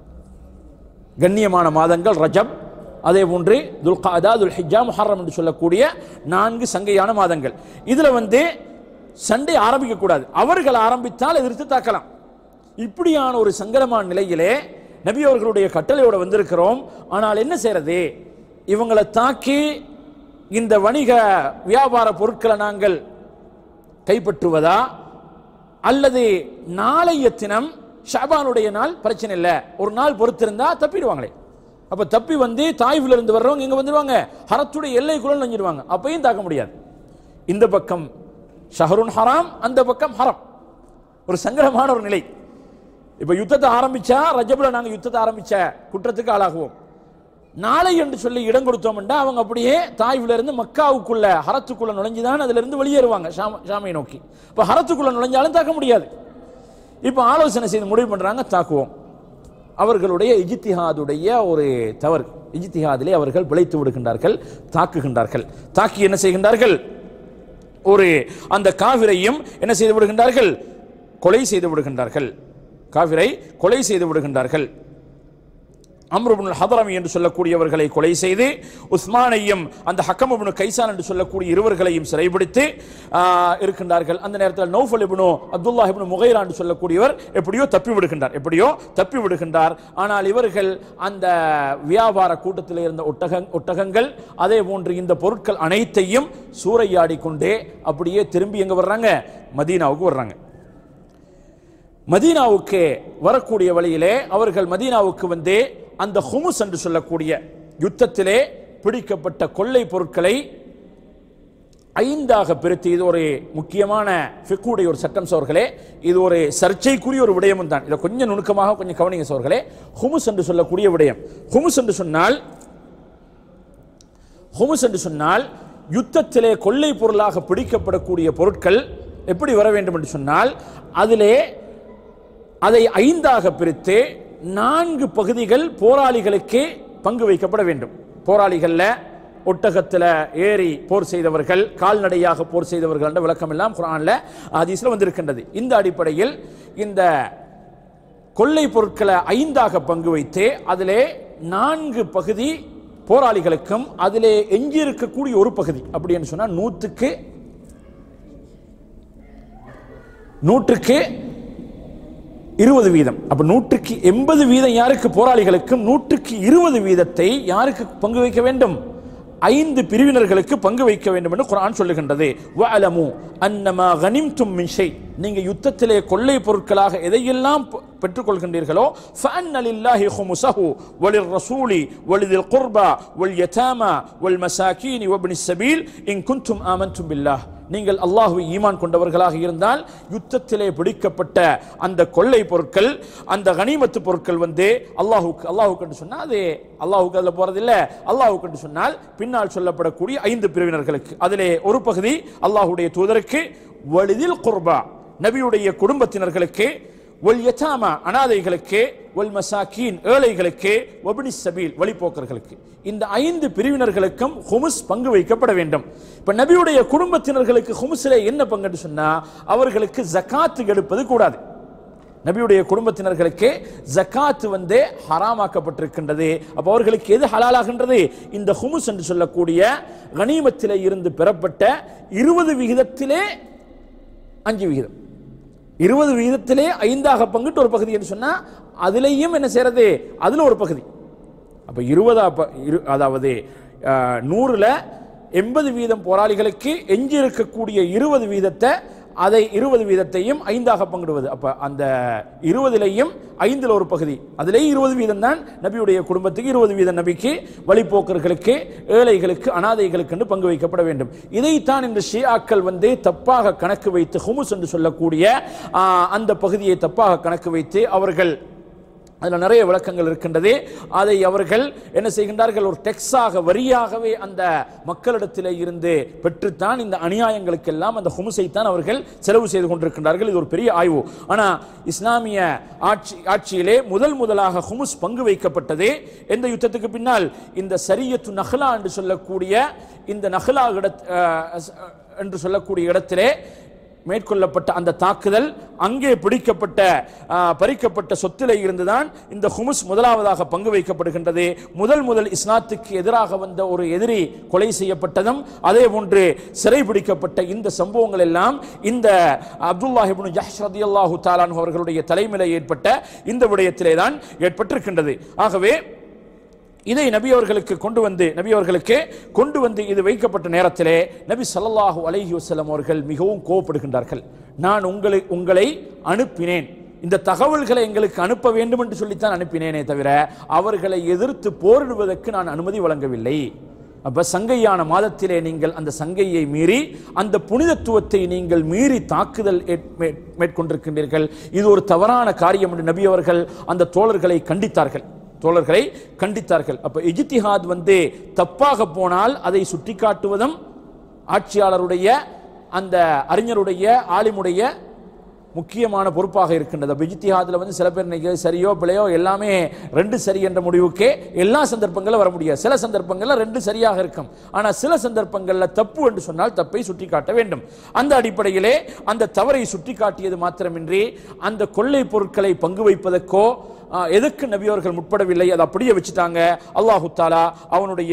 கண்ணியமான மாதங்கள் ரஜப், அதே போன்று துல்காதா, துல்ஹிஜ்ஜா, முஹர்ரம் என்று சொல்லக்கூடிய நான்கு சங்கையான மாதங்கள். இதுல வந்து சண்டை ஆரம்பிக்க கூடாது. அவர்கள் ஆரம்பித்தால் எதிர்த்து தாக்கலாம். இப்படியான ஒரு சங்கடமான நிலையிலே நபி அவர்களுடைய கட்டளையோட வந்திருக்கிறோம். ஆனால் என்ன செய்யறது? இவங்களை தாக்கி இந்த வணிக வியாபார பொருட்களை நாங்கள் கைப்பற்றுவதா, அல்லது நாளைய தினம் ஷாபானுடைய நாள் பிரச்சனை இல்லை, ஒரு நாள் பொறுத்திருந்தா தப்பிடுவாங்களே. அப்ப தப்பி வந்து தாய்வில் இருந்து வர்றவங்க இங்க வந்துடுவாங்க, ஹரத்துடைய எல்லைக்குள்ள நுழைஞ்சிடுவாங்க, அப்பையும் தாக்க முடியாது. இந்த பக்கம் ஷஹருன் ஹராம், அந்த பக்கம் ஹரம். ஒரு சங்கடமான ஒரு நிலை. இப்ப யுத்தத்தை ஆரம்பிச்சா ரஜபுல நாங்க யுத்தத்தை ஆரம்பிச்ச குற்றத்துக்கு ஆளாகுவோம். நாளை என்று சொல்லி இடம் கொடுத்தோம்னா அவங்க அப்படியே தாய்வில இருந்து மக்காவுக்குள்ள ஹரத்துக்குள்ள நுழைஞ்சுதான் அதுல இருந்து வெளியேறுவாங்க ஷாமை நோக்கி. இப்ப ஹரத்துக்குள்ள நுழைஞ்சாலும் தாக்க முடியாது. இப்ப ஆலோசனை செய்து முடிவு பண்றாங்க, தாக்குவோம். அவர்களுடைய இஜ்திஹாதுடைய ஒரு தவறு. இஜ்திஹாதிலே அவர்கள் விளைத்து விடுகின்றார்கள், தாக்குகின்றார்கள். தாக்கி என்ன செய்கின்றார்கள்? ஒரு அந்த காவிரையும் என்ன செய்து விடுகின்றார்கள்? கொலை செய்து விடுகின்றார்கள். காவிரை கொலை செய்து விடுகின்றார்கள். அம்ர் இப்னுல் ஹதரமி என்று சொல்லக்கூடியவர்களை கொலை செய்து உஸ்மானையும் அந்த ஹக்கம் இப்னு கைசான் என்று சொல்லக்கூடிய இருவர்களையும் சிறைபிடித்து இருக்கின்றார்கள். அந்த நேரத்தில் நௌஃபல் இப்னு அப்துல்லாஹ் இப்னு முகைரா என்று சொல்லக்கூடியவர் எப்படியோ தப்பி விடுகின்றார் எப்படியோ தப்பி விடுகின்றார். ஆனால் இவர்கள் அந்த வியாபார கூட்டத்தில் இருந்த ஒட்டக ஒட்டகங்கள் அதே போன்று இந்த பொருட்கள் அனைத்தையும் சூறையாடி கொண்டே அப்படியே திரும்பி எங்க வர்றாங்க? மதீனாவுக்கு வர்றாங்க. மதீனாவுக்கு வரக்கூடிய வழியிலே அவர்கள் மதீனாவுக்கு வந்து அந்த ஹுமுஸ் என்று சொல்லக்கூடிய யுத்தத்திலே பிடிக்கப்பட்ட கொள்ளை பொருட்களை ஐந்தாக பிரித்து, இது ஒரு முக்கியமான ஃபிக்குடைய ஒரு சட்டம் சோர்களே, இது ஒரு சர்ச்சைக்குரிய ஒரு விடயமும் தான். இதை கொஞ்சம் நுணுக்கமாக கொஞ்சம் கவனிங்க சோர்களே. ஹுமுஸ் என்று சொல்லக்கூடிய விடயம், ஹுமுஸ் என்று சொன்னால் ஹுமுஸ் என்று சொன்னால் யுத்தத்திலே கொள்ளை பொருளாக பிடிக்கப்படக்கூடிய பொருட்கள் எப்படி வர வேண்டும் என்று சொன்னால், அதிலே அதை ஐந்தாக பிரித்து நான்கு பகுதிகள் போராளிகளுக்கு பங்கு வைக்கப்பட வேண்டும். போராளிகள்ல ஒட்டகத்தில் ஏறி போர் செய்தவர்கள், கால்நடையாக போர் செய்தவர்கள் என்ற விளக்கம் எல்லாம் குர்ஆன்ல ஹதீஸ்ல வந்திருக்கின்றது. இந்த அடிப்படையில் இந்த கொள்ளை பொருட்களை ஐந்தாக பங்கு வைத்து அதிலே நான்கு பகுதி போராளிகளுக்கும் அதிலே எஞ்சி இருக்கக்கூடிய ஒரு பகுதி அப்படின்னு சொன்னா நூற்றுக்கு நூற்றுக்கு இருபது வீதம். அப்ப நூற்றுக்கு எண்பது வீதம் யாருக்கு? போராளிகளுக்கும். நூற்றுக்கு இருபது வீதத்தை யாருக்கு பங்கு வைக்க வேண்டும்? ஐந்து பிரிவினர்களுக்கு பங்கு வைக்க வேண்டும் என்று குர்ஆன் சொல்லுகின்றது. வஅலமு அன்னமா கனிம்தும் மின் ஷை, நீங்க யுத்தத்திலே கொள்ளை பொருட்களாக எதையெல்லாம் பெற்றுக்கொள்கின்றீர்களோ ஃபஅன்ன லில்லாஹி ஹுமுஸஹு வலிர் ரசூலி வலிதில் குர்பா வல் யதாமா வல் மசாகீன் வப்னிஸ் ஸபீல் இன் குன்தும் ஆமன்தும் பில்லாஹ், நீங்கள் அல்லாஹ்வை ஈமான் கொண்டவர்களாக இருந்தால் யுத்தத்திலே பிடிக்கப்பட்ட அந்த கொள்ளை பொருட்கள், அந்த கனிமத்து பொருட்கள் வந்து அல்லாஹுக்கு அல்லாஹுக்கு என்று சொன்னால் அது அல்லாஹுக்கு அதில் போறதில்லை, அல்லாஹுக்கு என்று சொன்னால் பின்னால் சொல்லப்படக்கூடிய ஐந்து பிரிவினர்களுக்கு, அதிலே ஒரு பகுதி அல்லாஹுடைய தூதருக்கு, வலிதில் குர்பா நபியுடைய குடும்பத்தினர்களுக்கு, வல் யதாமா அனாதைகளுக்கு, வல் மசாக்கீன் ஏழைகளுக்கு, வப்னி ஸபீல் வழிபோக்கர்களுக்கு, இந்த ஐந்து பிரிவினர்களுக்கும் ஹுமுஸ் பங்கு வைக்கப்பட வேண்டும். இப்ப நபியுடைய குடும்பத்தினர்களுக்கு ஹுமுஸிலே என்ன பங்குன்னு சொன்னா, அவர்களுக்கு ஜகாத் எடுப்பது கூடாது. நபியுடைய குடும்பத்தினர்களுக்கு ஜகாத் வந்து ஹராமாக்கப்பட்டிருக்கின்றது. அப்ப அவர்களுக்கு எது ஹலாலாகின்றது? இந்த ஹுமுஸ் என்று சொல்லக்கூடிய கனிமத்திலே இருந்து பெறப்பட்ட இருபது விகிதத்திலே அஞ்சு விகிதம், இருபது விகிதத்திலே ஐந்தாக பங்கிட்டு ஒரு பகுதி என்று சொன்னா அதுலேயும் என்ன செய்யறது? அதுல ஒரு பகுதி. அப்ப இருபதா அதாவது நூறுல எண்பது வீதம் போராளிகளுக்கு எஞ்சி இருக்கக்கூடிய இருபது வீதத்தை அதை இருபது வீதத்தையும் ஐந்தாக பங்கிடுவது. அப்ப அந்த இருபதிலையும் ஐந்துல ஒரு பகுதி, அதிலேயே இருபது வீதம் தான் நபியுடைய குடும்பத்துக்கு, இருபது வீதம் நபிக்கு, வழிபோக்கர்களுக்கு, ஏழைகளுக்கு, அனாதைகளுக்கு பங்கு வைக்கப்பட வேண்டும். இதைத்தான் இந்த ஷியாக்கள் வந்து தப்பாக கணக்கு வைத்து ஹுமுஸ் என்று சொல்லக்கூடிய அந்த பகுதியை தப்பாக கணக்கு வைத்து அவர்கள் அதில் நிறைய விளக்கங்கள் இருக்கின்றது. அதை அவர்கள் என்ன செய்கின்றார்கள்? ஒரு டெக்ஸாக வரியாகவே அந்த மக்களிடத்திலே இருந்து பெற்றுத்தான் இந்த அநியாயங்களுக்கெல்லாம் அந்த ஹுமுஸை தான் அவர்கள் செலவு செய்து கொண்டிருக்கின்றார்கள். இது ஒரு பெரிய ஆய்வு. ஆனால் இஸ்லாமிய ஆட்சி ஆட்சியிலே முதல் முதலாக ஹுமுஸ் பங்கு வைக்கப்பட்டது எந்த யுத்தத்துக்கு பின்னால்? இந்த சரியத்து நஹ்லா என்று சொல்லக்கூடிய இந்த நஹ்லா என்று சொல்லக்கூடிய இடத்திலே மேற்கொள்ளப்பட்ட அந்த தாக்குதல், அங்கே பிடிக்கப்பட்ட பறிக்கப்பட்ட சொத்திலே இருந்துதான் இந்த ஹுமுஸ் முதலாவதாக பங்கு வைக்கப்படுகின்றது. முதல் முதல் இஸ்லாத்துக்கு எதிராக வந்த ஒரு எதிரி கொலை செய்யப்பட்டதும் அதே போன்று சிறை பிடிக்கப்பட்ட இந்த சம்பவங்கள் எல்லாம் இந்த அப்துல்லாஹ் இப்னு ஜஹ்ஷ் ரலியல்லாஹு தஆலா அன்ஹு அவர்களுடைய தலைமையில் ஏற்பட்ட இந்த விடயத்திலே தான் ஏற்பட்டிருக்கின்றது. ஆகவே இதை நபி அவர்களுக்கு கொண்டு வந்து நபி அவர்களுக்கு கொண்டு வந்து இது வைக்கப்பட்ட நேரத்திலே நபி ஸல்லல்லாஹு அலைஹி வஸல்லம் அவர்கள் மிகவும் கோபப்படுகின்றார்கள். நான் உங்களை உங்களை அனுப்பினேன், இந்த தகவல்களை எங்களுக்கு அனுப்ப வேண்டும் என்று சொல்லித்தான் அனுப்பினேனே தவிர அவர்களை எதிர்த்து போரிடுவதற்கு நான் அனுமதி வழங்கவில்லை. அப்ப சங்கையான மாதத்திலே நீங்கள் அந்த சங்கையை மீறி அந்த புனிதத்துவத்தை நீங்கள் மீறி தாக்குதல் மேற்கொண்டிருக்கின்றீர்கள். இது ஒரு தவறான காரியம் என்று நபி அவர்கள் அந்த தோழர்களை கண்டித்தார்கள் தோழர்களை கண்டித்தார்கள். அப்ப இஜ்திஹாத் வந்து தப்பாக போனால் அதை சுட்டிக்காட்டுவதும் ஆட்சியாளருடைய அந்த அறிஞருடைய ஆலிமுடைய முக்கியமான பொறுப்பாக இருக்கின்றது. அப்ப இஜ்திஹாத்ல வந்து சில பேர் நினைக்கிறது சரியோ பிழையோ எல்லாமே ரெண்டு சரி என்ற முடிவுக்கே எல்லா சந்தர்ப்பங்களில் வர முடியாது. சில சந்தர்ப்பங்களில் ரெண்டு சரியாக இருக்கும். ஆனால் சில சந்தர்ப்பங்களில் தப்பு என்று சொன்னால் தப்பை சுட்டிக்காட்ட வேண்டும். அந்த அடிப்படையிலே அந்த தவறை சுட்டிக்காட்டியது மாத்திரமின்றி அந்த கொள்ளை பொருட்களை பங்கு வைப்பதற்கோ எதுக்கு நபியவர்கள் முற்படவில்லை, அதை அப்படியே வச்சுட்டாங்க. அல்லாஹு தஆலா அவனுடைய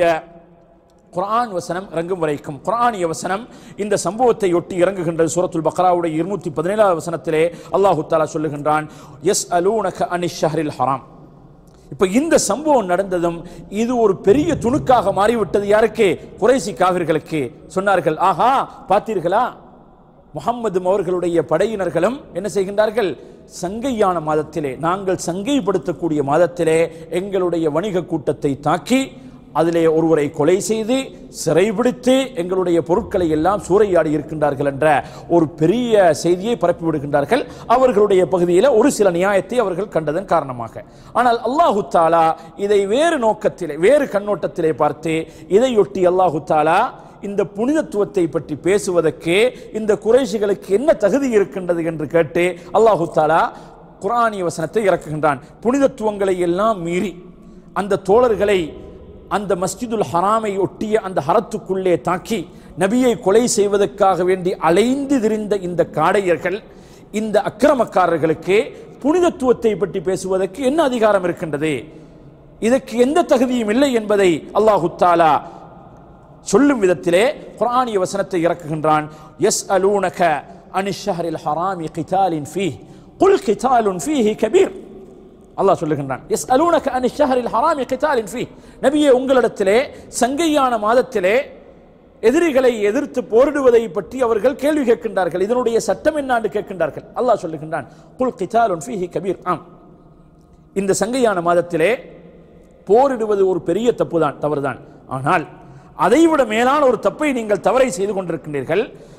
குர்ஆன் வசனம் இறங்கும் வரைக்கும், குர்ஆனிய வசனம் இந்த சம்பவத்தை ஒட்டி இறங்குகின்றது. சூரத்துல் பக்ராவுடைய இருநூற்றி பதினேழாவது வசனத்திலே அல்லாஹு தஆலா சொல்லுகின்றான், யஸ்அலூனக அனிஷ் ஷஹ்ரில் ஹராம். இப்ப இந்த சம்பவம் நடந்ததும் இது ஒரு பெரிய துணுக்காக மாறிவிட்டது. யாருக்கு? குறைசி காவிர்களுக்கு. சொன்னார்கள், ஆஹா பார்த்தீர்களா, முஹம்மது அவர்களுடைய படையினர்களும் என்ன செய்கின்றார்கள்? சங்கையான மாதத்திலே, நாங்கள் சங்கைப்படுத்தக்கூடிய மாதத்திலே எங்களுடைய வணிக கூட்டத்தை தாக்கி அதிலே ஒருவரை கொலை செய்து சிறைபிடித்து எங்களுடைய பொருட்களை எல்லாம் சூறையாடி இருக்கின்றார்கள் என்ற ஒரு பெரிய செய்தியை பரப்பிவிடுகின்றார்கள் அவர்களுடைய பகுதியில் ஒரு சில நியாயத்தை அவர்கள் கண்டதன் காரணமாக. ஆனால் அல்லாஹு தஆலா இதை வேறு நோக்கத்திலே வேறு கண்ணோட்டத்திலே பார்த்து இதையொட்டி அல்லாஹு தஆலா இந்த புனிதத்துவத்தை பற்றி பேசுவதற்கு இந்த குறைஷிகளுக்கு என்ன தகுதி இருக்கின்றது என்று கேட்டு அல்லாஹு தஆலா குர்ஆனிய வசனத்தை இறக்குகின்றான். புனிதத்துவங்களை எல்லாம் மீறி அந்த தோழர்களை அந்த மஸ்ஜிதுல் ஹராமை ஒட்டிய அந்த ஹரத்துக்குள்ளே தாக்கி நபியை கொலை செய்வதற்காக வேண்டி அலைந்து திரிந்த இந்த காடையர்கள், இந்த அக்கிரமக்காரர்களுக்கு புனிதத்துவத்தை பற்றி பேசுவதற்கு என்ன அதிகாரம் இருக்கின்றது? இதற்கு எந்த தகுதியும் இல்லை என்பதை அல்லாஹு தஆலா சொல்லும் விதத்திலே குர்ஆனிய வசனத்தை இறக்குகின்றான். யஸ்அலூனக அனிஷ் ஷஹ்ரில் ஹராமி கிதாலின் ஃபீஹ் குல் கிதாலுன் ஃபீஹி கபீர். அல்லாஹ் சொல்லுகின்றான், யஸ்அலூனக அனிஷ் ஷஹ்ரில் ஹராமி கிதாலின் ஃபீஹ். நபியே, உங்களிடத்திலே சங்கையான மாதத்திலே எதிரிகளை எதிர்த்து போரிடுவதை பற்றி அவர்கள் கேள்வி கேட்கின்றார்கள். இதனுடைய சட்டம் என்ன என்று கேட்கின்றார்கள். அல்லாஹ் சொல்லுகின்றான், குல் கிதாலுன் ஃபீஹி கபீர். ஆம், இந்த சங்கையான மாதத்திலே போரிடுவது ஒரு பெரிய தப்புதான், தவறுதான். ஆனால் அதைவிட மேலான ஒரு தப்பை நீங்கள் தவறை செய்து கொண்டிருக்கின்றீர்கள்.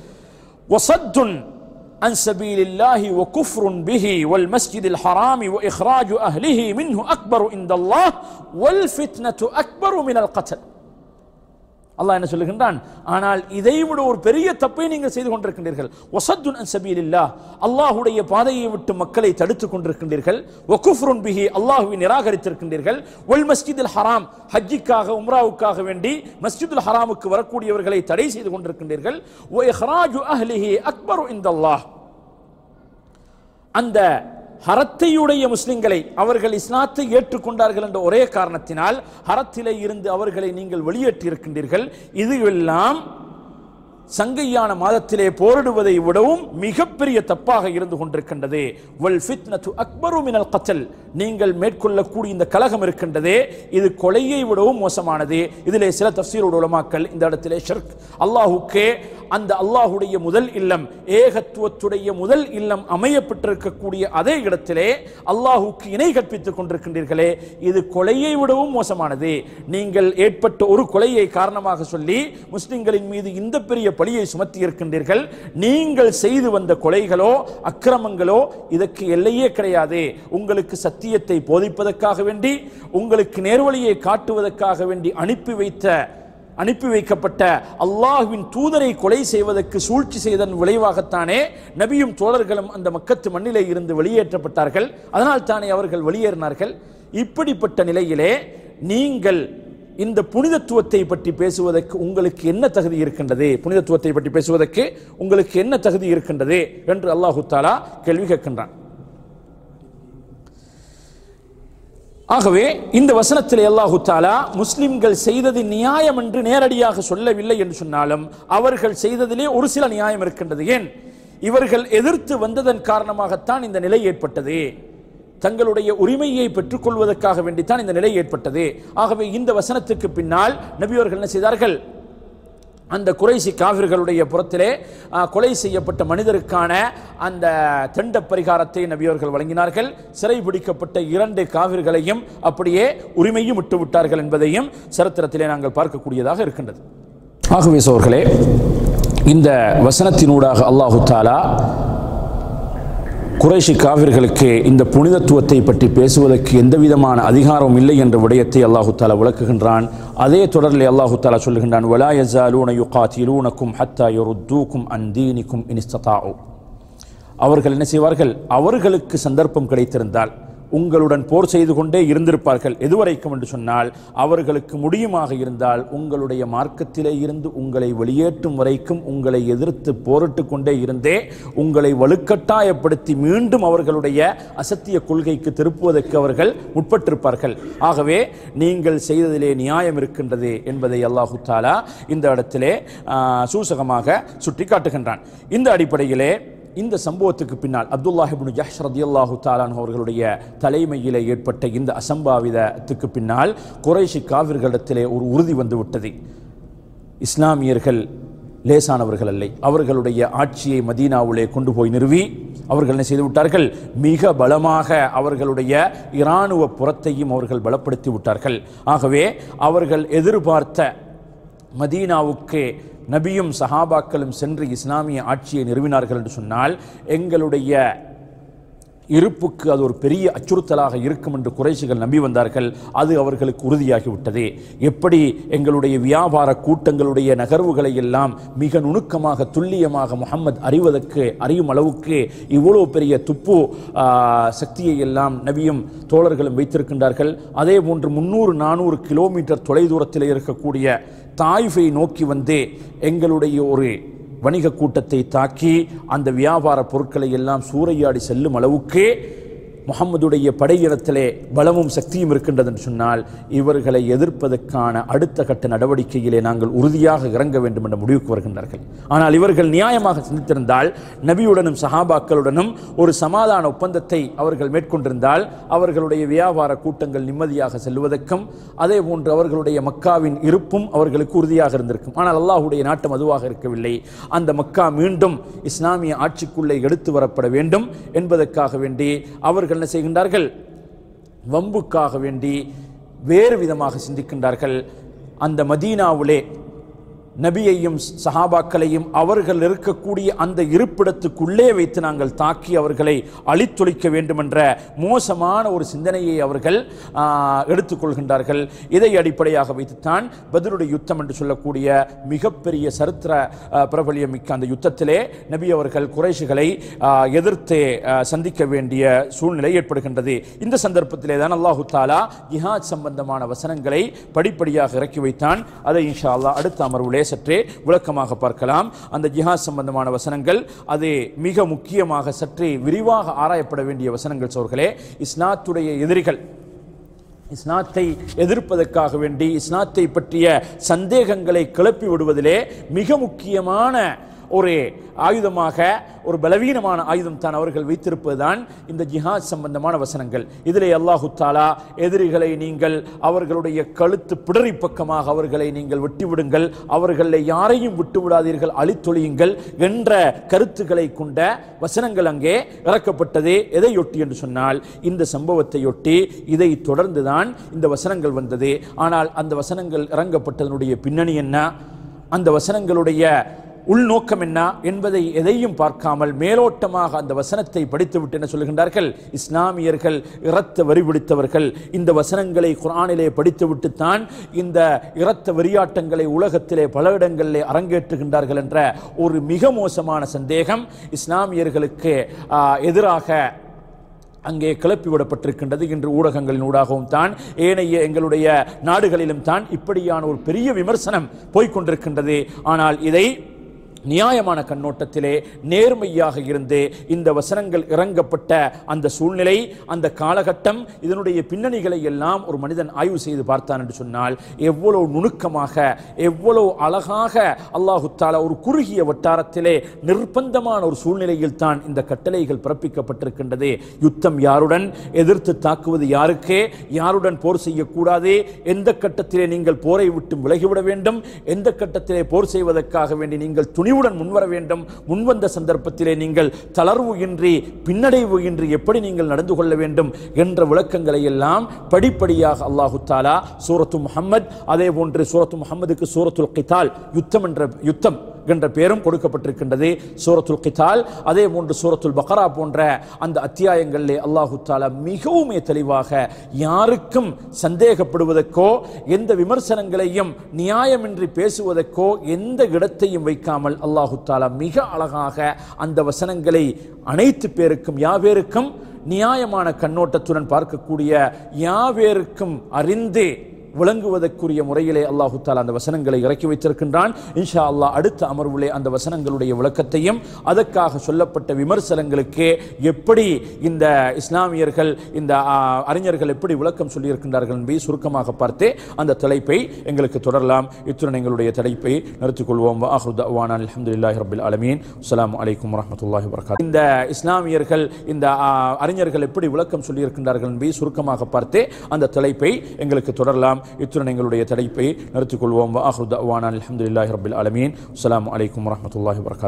வஸத்துன் அன் சபீலில்லாஹி வ குஃப்ருன் பிஹி வல் மஸ்ஜிதில் ஹராமி வ இக்ராஜு அஹ்லிஹி மின்ஹு அக்பரு இன்தல்லாஹ் வல் ஃபித்னத்து அக்பரு மினல் கத்ல். அல்லாஹ் என்ன சொல்லுகின்றான், ஆனால் இதைவிட ஒரு பெரிய தப்பை நீங்கள் செய்து கொண்டிருக்கின்றீர்கள். வஸத்துன் அன் சபீலில்லாஹ், அல்லாஹ்வுடைய பாதையை விட்டு மக்களை தடுத்துக் கொண்டிருக்கின்றீர்கள். வகுஃப்ருன் பிஹி, அல்லாஹ்வை நிராகரித்திருக்கின்றீர்கள். வல் மஸ்ஜிதுல் ஹராம், ஹஜ்ஜிக்காக உம்ராவுக்காக வேண்டி மஸ்ஜிதுல் ஹராமுக்கு வரக்கூடியவர்களை தடை செய்து கொண்டிருக்கின்றீர்கள். வ இஹ்ராஜு அஹ்லிஹி அக்பரு இன்தல்லாஹ், அந்த ஹரத்தையுடைய முஸ்லிம்களை, அவர்கள் இஸ்லாத்தை ஏற்றுக்கொண்டார்கள் என்ற ஒரே காரணத்தினால் ஹரத்திலே இருந்து அவர்களை நீங்கள் வெளியேற்றி இருக்கின்றீர்கள். இது எல்லாம் சங்கையான மாதத்திலே போரிடுவதை விடவும் மிகப்பெரிய தப்பாக இருந்து கொண்டிருக்கின்றது. வல் ஃபித்னத்து அக்பரு மினல் கத்ல், நீங்கள் மேற்கொள்ளக்கூடிய இந்த கலகம் இருக்கின்றதே இது கொலையை விடவும் மோசமானது. இதிலே சில தஃசீர் உலமாக்கள் இந்த இடத்திலே ஷிர்க், அல்லாஹுக்கே அந்த அல்லாஹுடைய முதல் இல்லம், ஏகத்துவத்துடைய முதல் இல்லம் அமையப்பட்டிருக்கக்கூடிய அதே இடத்திலே அல்லாஹுக்கு இணை கற்பித்துக் கொண்டிருக்கின்றீர்களே இது கொலையை விடவும் மோசமானது. நீங்கள் ஏற்பட்ட ஒரு கொலையை காரணமாக சொல்லி முஸ்லிம்களின் மீது இந்த பெரிய பழியை சுமத்தி இருக்கின்றீர்கள். நீங்கள் செய்து வந்த கொலைகளோ அக்கிரமங்களோ இதற்கு எல்லையே கிடையாது. உங்களுக்கு சத்தியத்தை போதிப்பதற்காக வேண்டி, உங்களுக்கு நேர்வழியை காட்டுவதற்காக வேண்டி அனுப்பி வைத்த அனுப்பி வைக்கப்பட்ட அல்லாஹ்வின் தூதரை கொலை செய்வதற்கு சூழ்ச்சி செய்ததன் விளைவாகத்தானே நபியும் தோழர்களும் அந்த மக்கத்து மண்ணிலே இருந்து வெளியேற்றப்பட்டார்கள். அதனால் தானே அவர்கள் வெளியேறினார்கள். இப்படிப்பட்ட நிலையிலே நீங்கள் இந்த புனிதத்துவத்தை பற்றி பேசுவதற்கு உங்களுக்கு என்ன தகுதி இருக்கின்றது, புனிதத்துவத்தை பற்றி பேசுவதற்கு உங்களுக்கு என்ன தகுதி இருக்கின்றது என்று அல்லாஹு தஆலா கேள்வி கேட்கின்றான். ஆகவே இந்த வசனத்திலே அல்லாஹு தஆலா முஸ்லிம்கள் செய்தது நியாயம் என்று நேரடியாக சொல்லவில்லை என்று சொன்னாலும் அவர்கள் செய்ததிலே ஒரு சில நியாயம் இருக்கின்றது. ஏன், இவர்கள் எதிர்த்து வந்ததன் காரணமாகத்தான் இந்த நிலை ஏற்பட்டது. தங்களுடைய உரிமையை பெற்றுக் கொள்வதற்காக வேண்டித்தான் இந்த நிலை ஏற்பட்டது. ஆகவே இந்த வசனத்துக்கு பின்னால் நபி அவர்கள் என்ன செய்தார்கள், அந்த குறைசி காவிர்களுடைய புறத்திலே கொலை செய்யப்பட்ட மனிதருக்கான அந்த தண்ட பரிகாரத்தை நபி அவர்கள் வழங்கினார்கள். சிறை பிடிக்கப்பட்ட இரண்டு காவிர்களையும் அப்படியே உரிமையும் விட்டு விட்டார்கள் என்பதையும் சரித்திரத்திலே நாங்கள் பார்க்கக்கூடியதாக இருக்கின்றது. ஆகவே சோர்களே, இந்த வசனத்தினூடாக அல்லாஹு தஆலா குறைஷி காவிர்களுக்கு இந்த புனிதத்துவத்தை பற்றி பேசுவதற்கு எந்த விதமான அதிகாரம் இல்லை என்ற விடயத்தை அல்லாஹு தஆலா விளக்குகின்றான். அதே தொடரில் அல்லாஹு தஆலா சொல்லுகின்றான், வலா யஸாலூன யுகாத்திலூனக்கும் ஹத்தா யருத்தூக்கும் அன் தீனிக்கும் இன் இஸ்ததாஉ, அவர்கள் என்ன செய்வார்கள், அவர்களுக்கு சந்தர்ப்பம் கிடைத்திருந்தால் உங்களுடன் போர் செய்து கொண்டே இருந்திருப்பார்கள். எதுவரைக்கும் என்று சொன்னால் அவர்களுக்கு முடியுமாக இருந்தால் உங்களுடைய மார்க்கத்திலே இருந்து உங்களை வெளியேற்றும் வரைக்கும் உங்களை எதிர்த்து போரிட்டு கொண்டே இருந்தே உங்களை வலுக்கட்டாயப்படுத்தி மீண்டும் அவர்களுடைய அசத்திய கொள்கைக்கு திருப்புவதற்கு அவர்கள் முற்பட்டிருப்பார்கள். ஆகவே நீங்கள் செய்ததிலே நியாயம் இருக்கின்றது என்பதை அல்லாஹு தஆலா இந்த இடத்திலே சூசகமாக சுட்டி காட்டுகின்றான். இந்த அடிப்படையிலே இந்த சம்பவத்துக்கு பின்னால் அப்துல்லாஹ் இப்னு ஜஹ்ஷ் ரலியல்லாஹு தஆலா அன்ஹு அவர்களுடைய தலைமையிலே ஏற்பட்ட இந்த அசம்பாவிதத்துக்கு பின்னால் குறைஷி காவிர்களிடத்திலே ஒரு உறுதி வந்து விட்டது. இஸ்லாமியர்கள் லேசானவர்கள் அல்லை. அவர்களுடைய ஆட்சியை மதீனாவிலே கொண்டு போய் நிறுவி அவர்கள் என்ன செய்து விட்டார்கள், மிக பலமாக அவர்களுடைய இராணுவ புறத்தையும் அவர்கள் பலப்படுத்தி விட்டார்கள். ஆகவே அவர்கள் எதிர்பார்த்த மதீனாவுக்கு நபியும் சஹாபாக்களும் சென்று இஸ்லாமிய ஆட்சியை நிறுவினார்கள் என்று சொன்னால் எங்களுடைய இருப்புக்கு அது ஒரு பெரிய அச்சுறுத்தலாக இருக்கும் என்று குறைஷிகள் நம்பி வந்தார்கள். அது அவர்களுக்கு உறுதியாகிவிட்டது. எப்படி எங்களுடைய வியாபார கூட்டங்களுடைய நகர்வுகளை எல்லாம் மிக நுணுக்கமாக துல்லியமாக முஹம்மது அறிவதற்கு அறியும் அளவுக்கு இவ்வளவு பெரிய துப்பு சக்தியை எல்லாம் நபியும் தோழர்களும் வைத்திருக்கின்றார்கள். அதே போன்று முன்னூறு நானூறு கிலோமீட்டர் தொலைதூரத்தில் இருக்கக்கூடிய தாயிஃபை நோக்கி வந்து எங்களுடைய ஒரு வணிக கூட்டத்தை தாக்கி அந்த வியாபார பொருட்களை எல்லாம் சூறையாடி செல்லும் அளவுக்கு முஹம்மதுடைய படையிடத்திலே பலமும் சக்தியும் இருக்கின்றது என்று சொன்னால் இவர்களை எதிர்ப்பதற்கான அடுத்த கட்ட நடவடிக்கையிலே நாங்கள் உறுதியாக இறங்க வேண்டும் என்ற முடிவுக்கு வருகின்றார்கள். ஆனால் இவர்கள் நியாயமாக சிந்தித்திருந்தால் நபியுடனும் சஹாபாக்களுடனும் ஒரு சமாதான ஒப்பந்தத்தை அவர்கள் மேற்கொண்டிருந்தால் அவர்களுடைய வியாபார கூட்டங்கள் நிம்மதியாக செல்வதற்கும் அதே போன்று அவர்களுடைய மக்காவின் இருப்பும் அவர்களுக்கு உறுதியாக இருந்திருக்கும். ஆனால் அல்லாஹுடைய நாட்டம் அதுவாக இருக்கவில்லை. அந்த மக்கா மீண்டும் இஸ்லாமிய ஆட்சிக்குள்ளே எடுத்து வரப்பட வேண்டும் என்பதற்காக வேண்டி அவர்கள் என்ன செய்கின்றார்கள், வம்புக்காக வேண்டி வேறு விதமாக சிந்திக்கின்றார்கள். அந்த மதீனாவிலே நபியையும் சஹாபாக்களையும் அவர்கள் இருக்கக்கூடிய அந்த இருப்பிடத்துக்குள்ளே வைத்து நாங்கள் தாக்கி அவர்களை அழித்தொழிக்க வேண்டும் என்ற மோசமான ஒரு சிந்தனையை அவர்கள் எடுத்துக்கொள்கின்றார்கள். இதை அடிப்படையாக வைத்துத்தான் பத்ருடைய யுத்தம் என்று சொல்லக்கூடிய மிகப்பெரிய சரித்திர பிரபலியம் மிக்க அந்த யுத்தத்திலே நபி அவர்கள் குறைஷிகளை எதிர்த்து சந்திக்க வேண்டிய சூழ்நிலை ஏற்படுகின்றது. இந்த சந்தர்ப்பத்திலே தான் அல்லாஹு தஆலா ஜிஹாத் சம்பந்தமான வசனங்களை படிப்படியாக இறக்கி வைத்தான். அதை இன்ஷா அல்லாஹ் அடுத்த அமர்வுலே சற்றே விளக்கமாக பார்க்கலாம். அந்த ஜிஹாத் சம்பந்தமான வசனங்கள் அது மிக முக்கியமாக சற்றே விரிவாக ஆராயப்பட வேண்டிய வசனங்கள் சோர்களே. இஸ்லாத்துடைய எதிரிகள் இஸ்லாத்தை எதிர்ப்பதற்காக வேண்டி இஸ்லாத்தை பற்றிய சந்தேகங்களை கிளப்பி விடுவதிலே மிக முக்கியமான ஒரு ஆயுதமாக ஒரு பலவீனமான ஆயுதம் தான் அவர்கள் வைத்திருப்பதுதான் இந்த ஜிஹாத் சம்பந்தமான வசனங்கள். இதிலே அல்லாஹு தஆலா எதிரிகளை நீங்கள் அவர்களுடைய கழுத்து பிடரி பக்கமாக அவர்களை நீங்கள் விட்டுவிடுங்கள், அவர்களை யாரையும் விட்டுவிடாதீர்கள், அழித்தொழியுங்கள் என்ற கருத்துக்களை கொண்ட வசனங்கள் அங்கே இறக்கப்பட்டது. எதையொட்டி என்று சொன்னால் இந்த சம்பவத்தையொட்டி இதை தொடர்ந்துதான் இந்த வசனங்கள் வந்தது. ஆனால் அந்த வசனங்கள் இறங்கப்பட்டதனுடைய பின்னணி என்ன, அந்த வசனங்களுடைய உள்நோக்கம் என்ன என்பதை எதையும் பார்க்காமல் மேலோட்டமாக அந்த வசனத்தை படித்துவிட்டு என்ன சொல்லுகின்றார்கள், இஸ்லாமியர்கள் இரத்த வரி பிடித்தவர்கள், இந்த வசனங்களை குர்ஆனிலே படித்துவிட்டு தான் இந்த இரத்த வெறியாட்டங்களை உலகத்திலே பல இடங்களிலே அரங்கேற்றுகின்றார்கள் என்ற ஒரு மிக மோசமான சந்தேகம் இஸ்லாமியர்களுக்கு எதிராக அங்கே கிளப்பிவிடப்பட்டிருக்கின்றது. இன்று ஊடகங்களின் ஊடாகவும் தான் ஏனைய எங்களுடைய நாடுகளிலும் தான் இப்படியான ஒரு பெரிய விமர்சனம் போய்கொண்டிருக்கின்றது. ஆனால் இதை நியாயமான கண்ணோட்டத்திலே நேர்மையாக இருந்து இந்த வசனங்கள் இறங்கப்பட்ட அந்த சூழ்நிலை, அந்த காலகட்டம், இதனுடைய பின்னணிகளை எல்லாம் ஒரு மனிதன் ஆய்வு செய்து பார்த்தான் என்று சொன்னால் எவ்வளவு நுணுக்கமாக எவ்வளவு அழகாக அல்லாஹு தஆலா ஒரு குறுகிய வட்டாரத்திலே நிர்பந்தமான ஒரு சூழ்நிலையில் தான் இந்த கட்டளைகள் பிறப்பிக்கப்பட்டிருக்கின்றது. யுத்தம் யாருடன், எதிர்த்து தாக்குவது யாருக்கு, யாருடன் போர் செய்யக்கூடாது, எந்த கட்டத்திலே நீங்கள் போரை விட்டு விலகிவிட வேண்டும், எந்த கட்டத்திலே போர் செய்வதற்காக வேண்டி நீங்கள் துணி முன்வர வேண்டும், முன்வந்த சந்தர்ப்பத்திலே நீங்கள் தளர்வு இன்றி பின்னடைவு இன்றி எப்படி நீங்கள் நடந்து கொள்ள வேண்டும் என்ற விளக்கங்களை எல்லாம் படிப்படியாக அல்லாஹு தஆலா சூரத்து முஹம்மத், அதே போன்று சூரத்து முஹம்மதுக்கு சூரத்துல் கிதால் யுத்தம் என்ற யுத்தம் என்ற பெயரும் கொடுக்கப்பட்டிருக்கின்றது. சூரத்துல் கிதால், அதே போன்று சூரத்துல் பக்ரா போன்ற அந்த அத்தியாயங்களிலே அல்லாஹு தஆலா மிகவும் தெளிவாக யாருக்கும் சந்தேகப்படுவதற்கோ எந்த விமர்சனங்களையும் நியாயமின்றி பேசுவதற்கோ எந்த இடத்தையும் வைக்காமல் அல்லாஹு தஆலா மிக அழகாக அந்த வசனங்களை அனைத்து பேருக்கும் யாவேருக்கும் நியாயமான கண்ணோட்டத்துடன் பார்க்கக்கூடிய யாவேருக்கும் அறிந்து விளங்குவதற்குரிய முறையிலே அல்லாஹு தஆலா அந்த வசனங்களை இறக்கி வைத்திருக்கின்றான். இன்ஷா அல்லாஹ் அடுத்த அமர்விலே அந்த வசனங்களுடைய விளக்கத்தையும் அதற்காக சொல்லப்பட்ட விமர்சனங்களுக்கு எப்படி இந்த இஸ்லாமியர்கள் இந்த அறிஞர்கள் எப்படி விளக்கம் சொல்லியிருக்கின்றார்கள் என்பதை சுருக்கமாக பார்த்து அந்த தலைப்பை எங்களுக்கு தொடரலாம். இத்துடன் எங்களுடைய தலைப்பை நிறுத்திக் கொள்வோம். ஆஹிரு தஅவானா அல்ஹம்துலில்லாஹி ரப்பில் ஆலமீன். அஸ்ஸலாமு அலைக்கும் வரஹ்மத்துல்லாஹி வபரகாத்துஹு. இந்த இஸ்லாமியர்கள் இந்த அறிஞர்கள் எப்படி விளக்கம் சொல்லியிருக்கின்றார்கள் என்பதை சுருக்கமாக பார்த்து அந்த தலைப்பை எங்களுக்கு தொடரலாம். இத்துடன் எங்களுடைய தலைப்பை நிறுத்திக் கொள்வோம். ஆஹிரு தஅவானா அல்ஹம்துலில்லாஹி ரப்பில் ஆலமீன். அஸ்ஸலாமு அலைக்கும் வரஹ்மத்துல்லாஹி வபரகாத்துஹு.